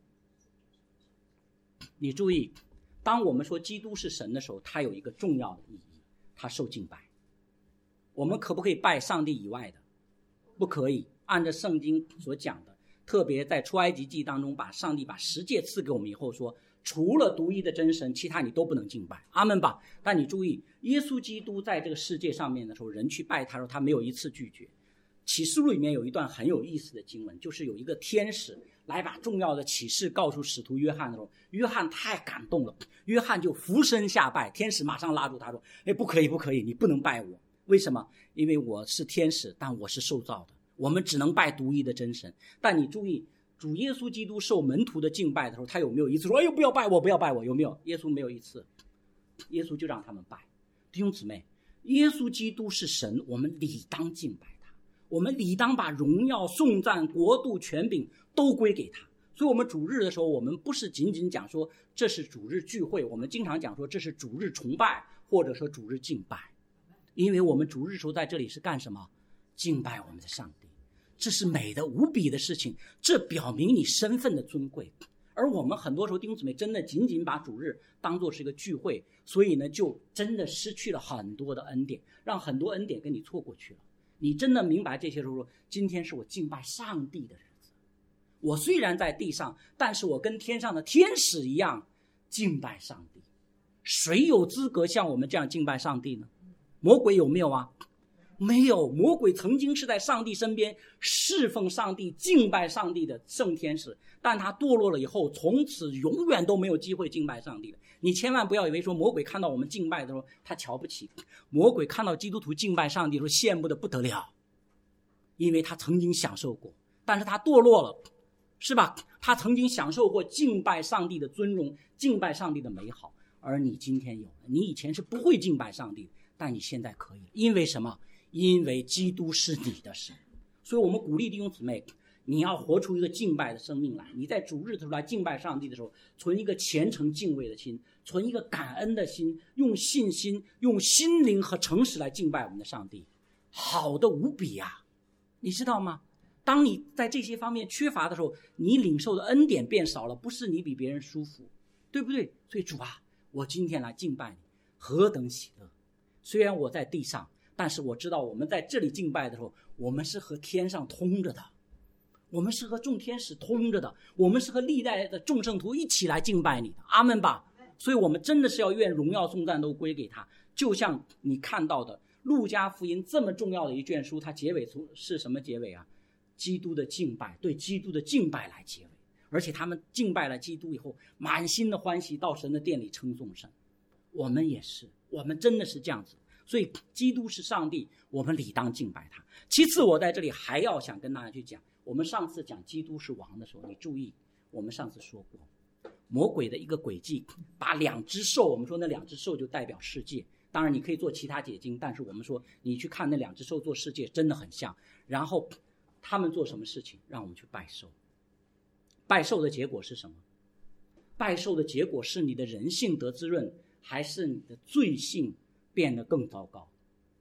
你注意，当我们说基督是神的时候，它有一个重要的意义，它受敬拜。我们可不可以拜上帝以外的？不可以。按照圣经所讲的，特别在出埃及记当中，把上帝把10诫赐给我们以后说，除了独一的真神，其他你都不能敬拜。阿们吧。但你注意，耶稣基督在这个世界上面的时候，人去拜他的时候，他没有一次拒绝。启示录里面有一段很有意思的经文，就是有一个天使来把重要的启示告诉使徒约翰的时候，约翰太感动了，约翰就俯身下拜，天使马上拉住他说，不可以不可以，你不能拜我。为什么？因为我是天使，但我是受造的，我们只能拜独一的真神。但你注意，主耶稣基督受门徒的敬拜的时候，他有没有一次说，哎呦不要拜我不要拜我？有没有？耶稣没有一次，耶稣就让他们拜。弟兄姊妹，耶稣基督是神，我们理当敬拜他，我们理当把荣耀颂赞国度权柄都归给他。所以我们主日的时候，我们不是仅仅讲说这是主日聚会，我们经常讲说这是主日崇拜，或者说主日敬拜。因为我们主日时候在这里是干什么？敬拜我们的上帝，这是美的无比的事情，这表明你身份的尊贵。而我们很多时候弟兄姊妹真的仅仅把主日当作是一个聚会，所以呢就真的失去了很多的恩典，让很多恩典跟你错过去了。你真的明白这些时候，今天是我敬拜上帝的日子，我虽然在地上，但是我跟天上的天使一样敬拜上帝。谁有资格像我们这样敬拜上帝呢？魔鬼有没有啊？没有。魔鬼曾经是在上帝身边侍奉上帝敬拜上帝的圣天使，但他堕落了以后，从此永远都没有机会敬拜上帝了。你千万不要以为说魔鬼看到我们敬拜的时候他瞧不起，魔鬼看到基督徒敬拜上帝的时候羡慕的不得了，因为他曾经享受过，但是他堕落了，是吧？他曾经享受过敬拜上帝的尊荣，敬拜上帝的美好，而你今天有了。你以前是不会敬拜上帝的，但你现在可以。因为什么？因为基督是你的神。所以我们鼓励弟兄姊妹，你要活出一个敬拜的生命来。你在主日的时候来敬拜上帝的时候，存一个虔诚敬畏的心，存一个感恩的心，用信心用心灵和诚实来敬拜我们的上帝，好的无比啊！你知道吗？当你在这些方面缺乏的时候，你领受的恩典变少了，不是你比别人舒服，对不对？所以主啊，我今天来敬拜你，何等喜乐！虽然我在地上，但是我知道我们在这里敬拜的时候，我们是和天上通着的，我们是和众天使通着的，我们是和历代的众圣徒一起来敬拜你的。阿们吧。所以我们真的是要愿荣耀颂赞都归给他。就像你看到的路加福音这么重要的一卷书，它结尾是什么结尾啊？基督的敬拜，对基督的敬拜来结尾。而且他们敬拜了基督以后，满心的欢喜到神的殿里称颂神。我们也是，我们真的是这样子。所以基督是上帝，我们理当敬拜他。其次，我在这里还要想跟大家去讲，我们上次讲基督是王的时候，你注意，我们上次说过魔鬼的一个诡计，把两只兽，我们说那两只兽就代表世界，当然你可以做其他解经，但是我们说你去看那两只兽做世界真的很像。然后他们做什么事情？让我们去拜兽。拜兽的结果是什么？拜兽的结果是你的人性得滋润，还是你的罪性变得更糟糕？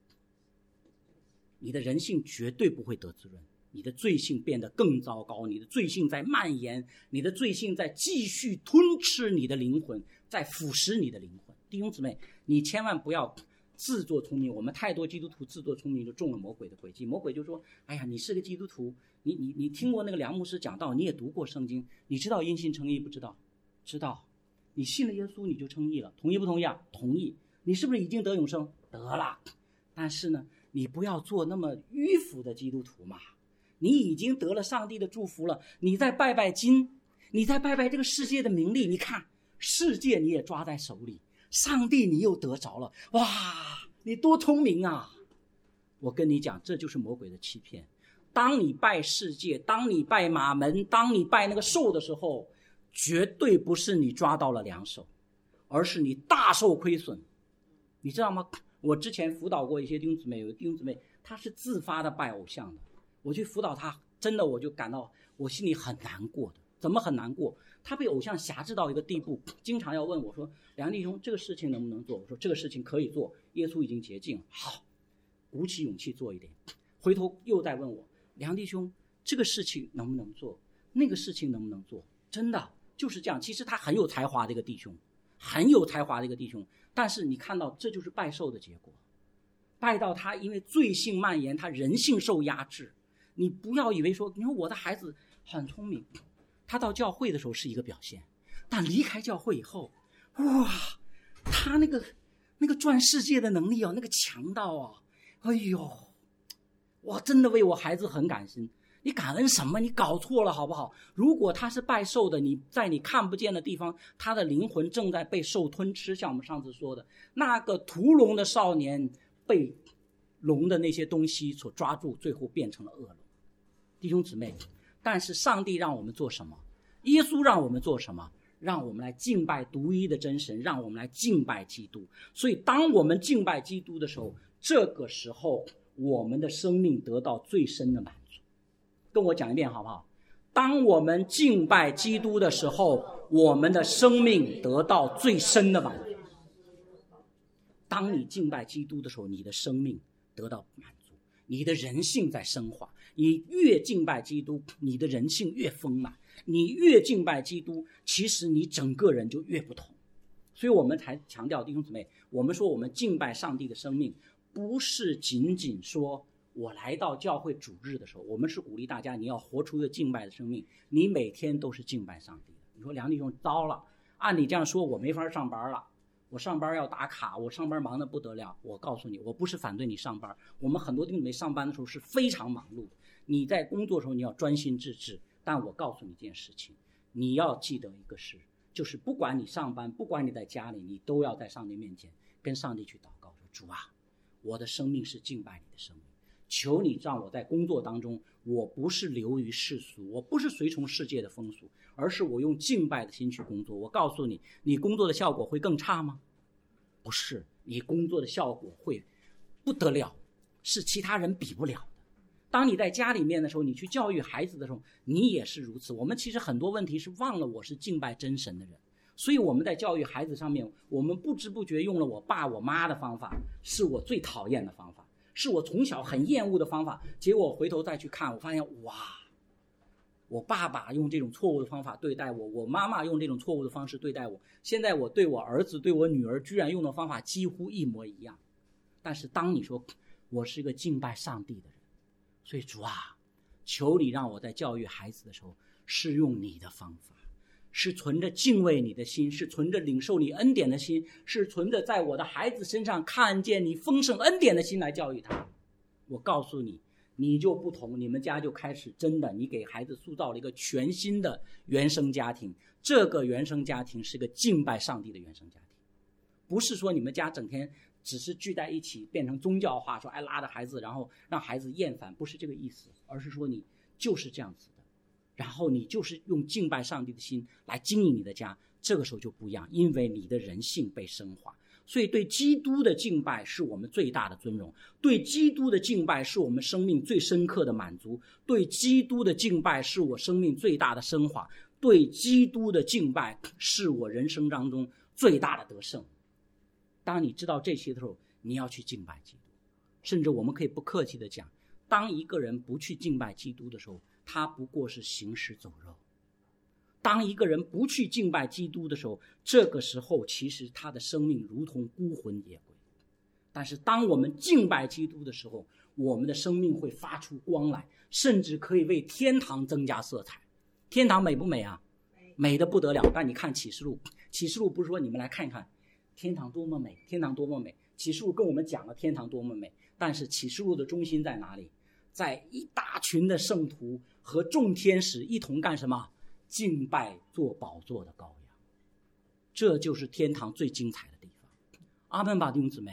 你的人性绝对不会得滋润，你的罪性变得更糟糕，你的罪性在蔓延，你的罪性在继续吞吃你的灵魂，在腐蚀你的灵魂。弟兄姊妹，你千万不要自作聪明。我们太多基督徒自作聪明，就中了魔鬼的诡计。魔鬼就说，哎呀，你是个基督徒，你听过那个梁牧师讲道，你也读过圣经，你知道因信称义不知道？知道。你信了耶稣你就称义了，同意不同意啊？同意。你是不是已经得永生？得了。但是呢，你不要做那么迂腐的基督徒嘛。你已经得了上帝的祝福了，你再拜拜金，你再拜拜这个世界的名利，你看世界你也抓在手里，上帝你又得着了，哇，你多聪明啊！ 我跟你讲，这就是魔鬼的欺骗。当你拜世界，当你拜马门，当你拜那个兽的时候，绝对不是你抓到了良手，而是你大受亏损。你知道吗？我之前辅导过一些弟兄姊妹，有弟兄姊妹他是自发的拜偶像的，我去辅导他，真的我就感到我心里很难过的。怎么很难过？他被偶像辖制到一个地步，经常要问我说，梁弟兄，这个事情能不能做？我说这个事情可以做，耶稣已经洁净了。好，鼓起勇气做一点。回头又再问我，梁弟兄，这个事情能不能做？那个事情能不能做？真的就是这样。其实他很有才华的一个弟兄，很有才华的一个弟兄，但是你看到这就是拜兽的结果。拜到他因为罪性蔓延，他人性受压制。你不要以为说，你说我的孩子很聪明，他到教会的时候是一个表现，但离开教会以后，哇，他那个转世界的能力啊，那个强到啊，哎呦，我真的为我孩子很感心。你感恩什么？你搞错了好不好？如果他是拜兽的，你在你看不见的地方，他的灵魂正在被兽吞吃，像我们上次说的，那个屠龙的少年被龙的那些东西所抓住，最后变成了恶龙。弟兄姊妹，但是上帝让我们做什么？耶稣让我们做什么？让我们来敬拜独一的真神，让我们来敬拜基督。所以当我们敬拜基督的时候，这个时候我们的生命得到最深的满足。跟我讲一遍好不好？当我们敬拜基督的时候，我们的生命得到最深的满足。当你敬拜基督的时候，你的生命得到满足，你的人性在升华。你越敬拜基督，你的人性越丰满。你越敬拜基督，其实你整个人就越不同。所以我们才强调，弟兄姊妹，我们说我们敬拜上帝的生命，不是仅仅说我来到教会主日的时候，我们是鼓励大家你要活出一个敬拜的生命，你每天都是敬拜上帝的。你说梁弟兄糟了，按你这样说我没法上班了，我上班要打卡，我上班忙得不得了。我告诉你，我不是反对你上班，我们很多弟兄姊妹上班的时候是非常忙碌的，你在工作的时候你要专心致志，但我告诉你一件事情，你要记得一个事，就是不管你上班，不管你在家里，你都要在上帝面前跟上帝去祷告，说主啊，我的生命是敬拜你的生命，求你让我在工作当中，我不是流于世俗，我不是随从世界的风俗，而是我用敬拜的心去工作。我告诉你，你工作的效果会更差吗？不是，你工作的效果会不得了，是其他人比不了的。当你在家里面的时候，你去教育孩子的时候，你也是如此。我们其实很多问题是忘了我是敬拜真神的人，所以我们在教育孩子上面，我们不知不觉用了我爸我妈的方法，是我最讨厌的方法，是我从小很厌恶的方法。结果我回头再去看，我发现哇，我爸爸用这种错误的方法对待我，我妈妈用这种错误的方式对待我，现在我对我儿子对我女儿居然用的方法几乎一模一样。但是当你说我是一个敬拜上帝的人，所以主啊，求你让我在教育孩子的时候是用你的方法，是存着敬畏你的心，是存着领受你恩典的心，是存着在我的孩子身上看见你丰盛恩典的心来教育他。我告诉你，你就不同，你们家就开始真的，你给孩子塑造了一个全新的原生家庭。这个原生家庭是个敬拜上帝的原生家庭，不是说你们家整天只是聚在一起变成宗教化，说拉着孩子然后让孩子厌烦，不是这个意思，而是说你就是这样子的，然后你就是用敬拜上帝的心来经营你的家，这个时候就不一样，因为你的人性被升华。所以对基督的敬拜是我们最大的尊荣，对基督的敬拜是我们生命最深刻的满足，对基督的敬拜是我生命最大的升华，对基督的敬拜是我人生当中最大的得胜。当你知道这些的时候，你要去敬拜基督。甚至我们可以不客气的讲，当一个人不去敬拜基督的时候，他不过是行尸走肉。当一个人不去敬拜基督的时候，这个时候其实他的生命如同孤魂野鬼。但是当我们敬拜基督的时候，我们的生命会发出光来，甚至可以为天堂增加色彩。天堂美不美啊？美得不得了。但你看启示录，启示录不是说你们来看一看天堂多么美，天堂多么美。启示录跟我们讲了天堂多么美，但是启示录的中心在哪里？在一大群的圣徒和众天使一同干什么？敬拜做宝座的羔羊。这就是天堂最精彩的地方。阿们吧，弟兄姊妹。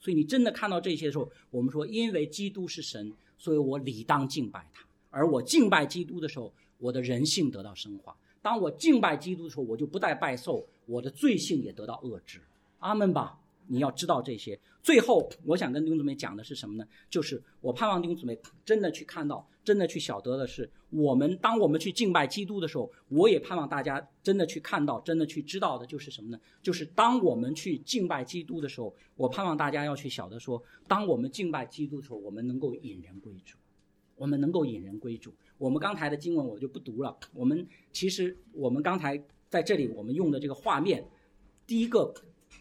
所以你真的看到这些的时候，我们说因为基督是神，所以我理当敬拜他。而我敬拜基督的时候，我的人性得到升华。当我敬拜基督的时候，我就不再拜兽，我的罪性也得到遏制。阿们吧。你要知道这些。最后我想跟弟兄姊妹讲的是什么呢？就是我盼望弟兄姊妹真的去看到，真的去晓得的是，当我们去敬拜基督的时候，我也盼望大家真的去看到，真的去知道的就是什么呢？就是当我们去敬拜基督的时候，我盼望大家要去晓得说，当我们敬拜基督的时候，我们能够引人归主。我们能够引人归主。我们刚才的经文我就不读了。其实我们刚才在这里我们用的这个画面，第一个，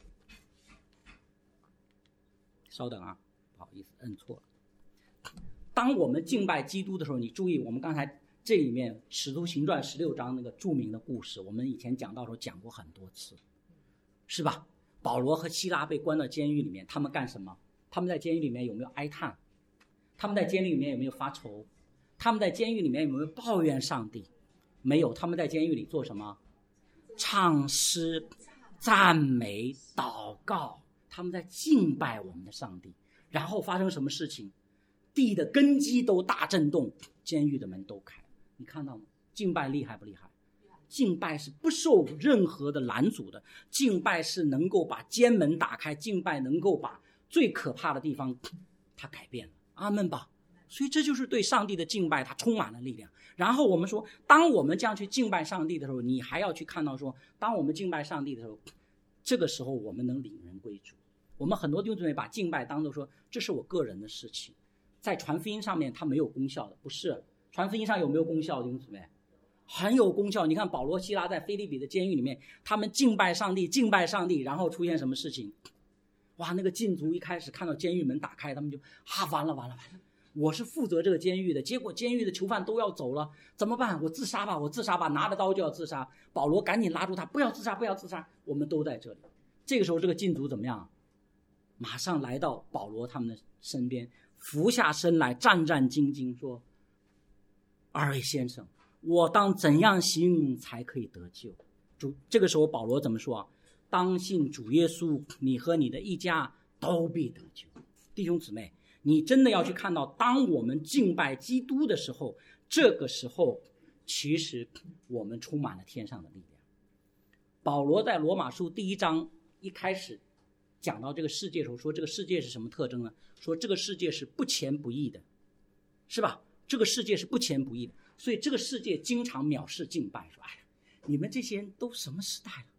稍等啊，不好意思，摁错了。当我们敬拜基督的时候，你注意，我们刚才这里面《使徒行传》16章那个著名的故事，我们以前讲到的时候讲过很多次，是吧？保罗和希拉被关到监狱里面，他们干什么？他们在监狱里面有没有哀叹？他们在监狱里面有没有发愁？他们在监狱里面有没有抱怨上帝？没有。他们在监狱里做什么？唱诗、赞美、祷告。他们在敬拜我们的上帝。然后发生什么事情？地的根基都大震动，监狱的门都开。你看到吗？敬拜厉害不厉害？敬拜是不受任何的拦阻的，敬拜是能够把监门打开，敬拜能够把最可怕的地方它改变了。阿们吧。所以这就是对上帝的敬拜，它充满了力量。然后我们说，当我们这样去敬拜上帝的时候，你还要去看到说，当我们敬拜上帝的时候，这个时候我们能领人归主。我们很多弟兄姊妹把敬拜当作说这是我个人的事情，在传福音上面它没有功效的。不是，传福音上有没有功效，弟兄姊妹？很有功效。你看保罗希拉在腓立比的监狱里面，他们敬拜上帝，然后出现什么事情？哇，那个禁足一开始看到监狱门打开，他们就完了，我是负责这个监狱的，结果监狱的囚犯都要走了，怎么办？我自杀吧，拿着刀就要自杀。保罗赶紧拉住他，不要自杀，我们都在这里。这个时候这个禁足怎么样？马上来到保罗他们的身边，俯下身来，战战兢兢说，二位先生，我当怎样行才可以得救？这个时候保罗怎么说啊？当信主耶稣，你和你的一家都必得救。弟兄姊妹，你真的要去看到，当我们敬拜基督的时候，这个时候其实我们充满了天上的力量。保罗在罗马书第1章一开始讲到这个世界的时候，说这个世界是什么特征呢？说这个世界是不虔不义的，是吧？这个世界是不虔不义的，所以这个世界经常藐视敬拜，说哎呀，你们这些人都什么时代了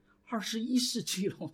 ？21世纪了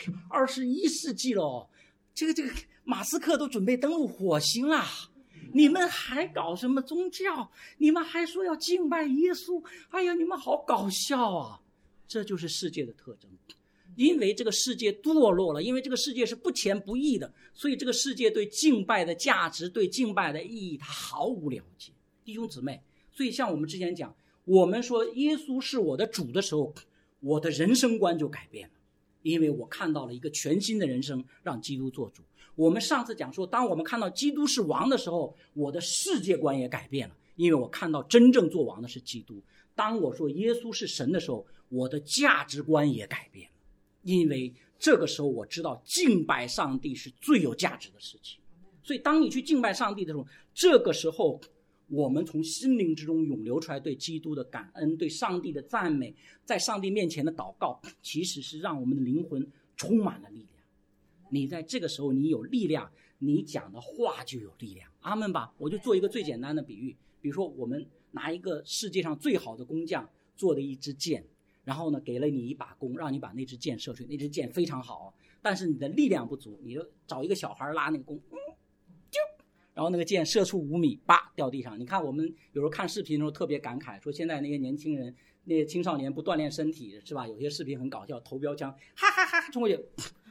，21世纪了，这个马斯克都准备登陆火星了，你们还搞什么宗教？你们还说要敬拜耶稣？哎呀，你们好搞笑啊！这就是世界的特征。因为这个世界堕落了，因为这个世界是不虔不义的，所以这个世界对敬拜的价值，对敬拜的意义，它毫无了解。弟兄姊妹，所以像我们之前讲，我们说耶稣是我的主的时候，我的人生观就改变了，因为我看到了一个全新的人生，让基督做主。我们上次讲说，当我们看到基督是王的时候，我的世界观也改变了，因为我看到真正做王的是基督。当我说耶稣是神的时候，我的价值观也改变了，因为这个时候我知道敬拜上帝是最有价值的事情。所以当你去敬拜上帝的时候，这个时候我们从心灵之中涌流出来对基督的感恩，对上帝的赞美，在上帝面前的祷告，其实是让我们的灵魂充满了力量。你在这个时候你有力量，你讲的话就有力量。阿们吧。我就做一个最简单的比喻，比如说我们拿一个世界上最好的工匠做的一支箭，然后呢给了你一把弓，让你把那支箭射出去，那支箭非常好，但是你的力量不足，你就找一个小孩拉那个弓，然后那个箭射出5米，掉地上。你看我们有时候看视频的时候特别感慨，说现在那些年轻人，那些青少年不锻炼身体，是吧？有些视频很搞笑，投标枪，哈哈哈冲过去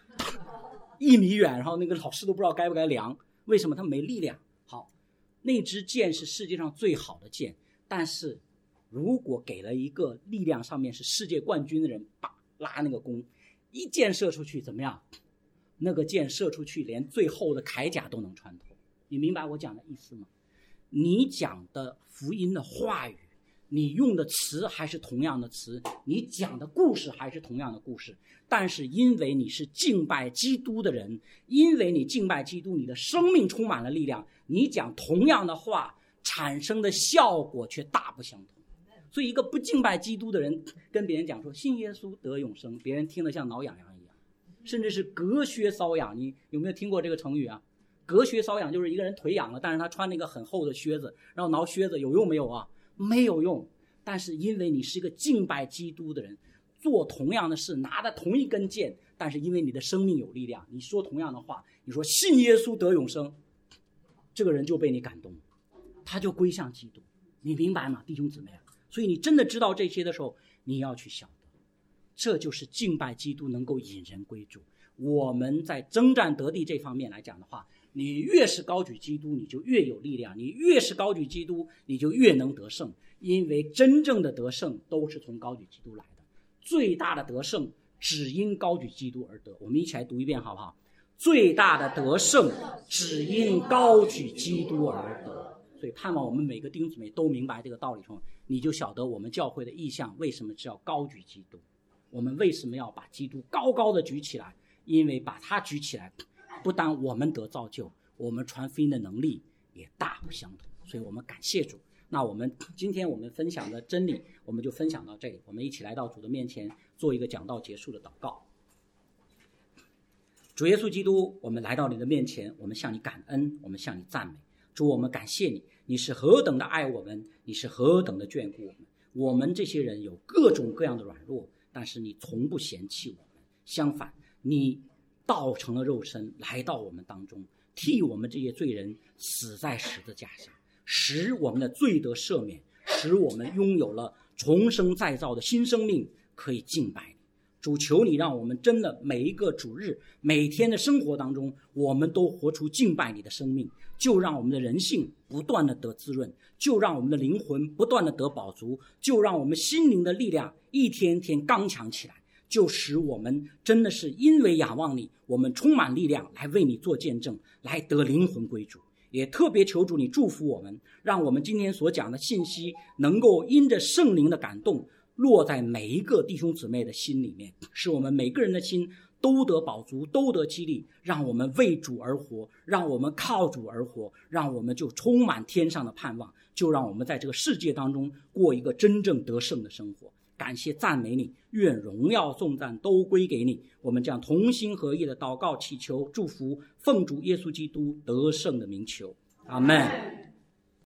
1米远，然后那个老师都不知道该不该量，为什么？他没力量。好，那支箭是世界上最好的箭，但是如果给了一个力量上面是世界冠军的人，拉那个弓，一箭射出去怎么样？那个箭射出去连最厚的铠甲都能穿透。你明白我讲的意思吗？你讲的福音的话语， 你用的词还是同样的词，你讲的故事还是同样的故事，但是因为你是敬拜基督的人，因为你敬拜基督，你的生命充满了力量，你讲同样的话产生的效果却大不相同。所以一个不敬拜基督的人跟别人讲说信耶稣得永生，别人听得像挠痒痒一样，甚至是隔靴搔痒。你有没有听过这个成语啊？隔靴搔痒就是一个人腿痒了，但是他穿那个很厚的靴子，然后挠靴子，有用没有啊？没有用。但是因为你是一个敬拜基督的人，做同样的事，拿着同一根剑，但是因为你的生命有力量，你说同样的话，你说信耶稣得永生，这个人就被你感动，他就归向基督。你明白吗，弟兄姊妹啊？所以你真的知道这些的时候，你要去晓得，这就是敬拜基督能够引人归主。我们在征战得地这方面来讲的话，你越是高举基督，你就越有力量，你越是高举基督，你就越能得胜。因为真正的得胜都是从高举基督来的，最大的得胜只因高举基督而得。我们一起来读一遍好不好？最大的得胜只因高举基督而得。所以盼望我们每个弟兄姊妹都明白这个道理后，你就晓得我们教会的意向为什么是要高举基督，我们为什么要把基督高高的举起来。因为把它举起来，不但我们得造就，我们传福音的能力也大不相同。所以我们感谢主。那今天我们分享的真理我们就分享到这里，我们一起来到主的面前做一个讲道结束的祷告。主耶稣基督，我们来到你的面前，我们向你感恩，我们向你赞美。主，我们感谢你，你是何等的爱我们，你是何等的眷顾我们。我们这些人有各种各样的软弱，但是你从不嫌弃我们，相反你道成了肉身来到我们当中，替我们这些罪人死在十字架上，使我们的罪得赦免，使我们拥有了重生再造的新生命，可以敬拜你。主，求你让我们真的每一个主日每天的生活当中，我们都活出敬拜你的生命，就让我们的人性不断的得滋润，就让我们的灵魂不断的得饱足，就让我们心灵的力量一天天刚强起来，就使我们真的是因为仰望你，我们充满力量来为你做见证，来得灵魂归主。也特别求主你祝福我们，让我们今天所讲的信息能够因着圣灵的感动落在每一个弟兄姊妹的心里面，使我们每个人的心都得饱足，都得激励，让我们为主而活，让我们靠主而活，让我们就充满天上的盼望，就让我们在这个世界当中过一个真正得胜的生活。感谢赞美你，愿荣耀颂赞都归给你。我们将同心合意的祷告祈求祝福，奉主耶稣基督得胜的名求，阿们。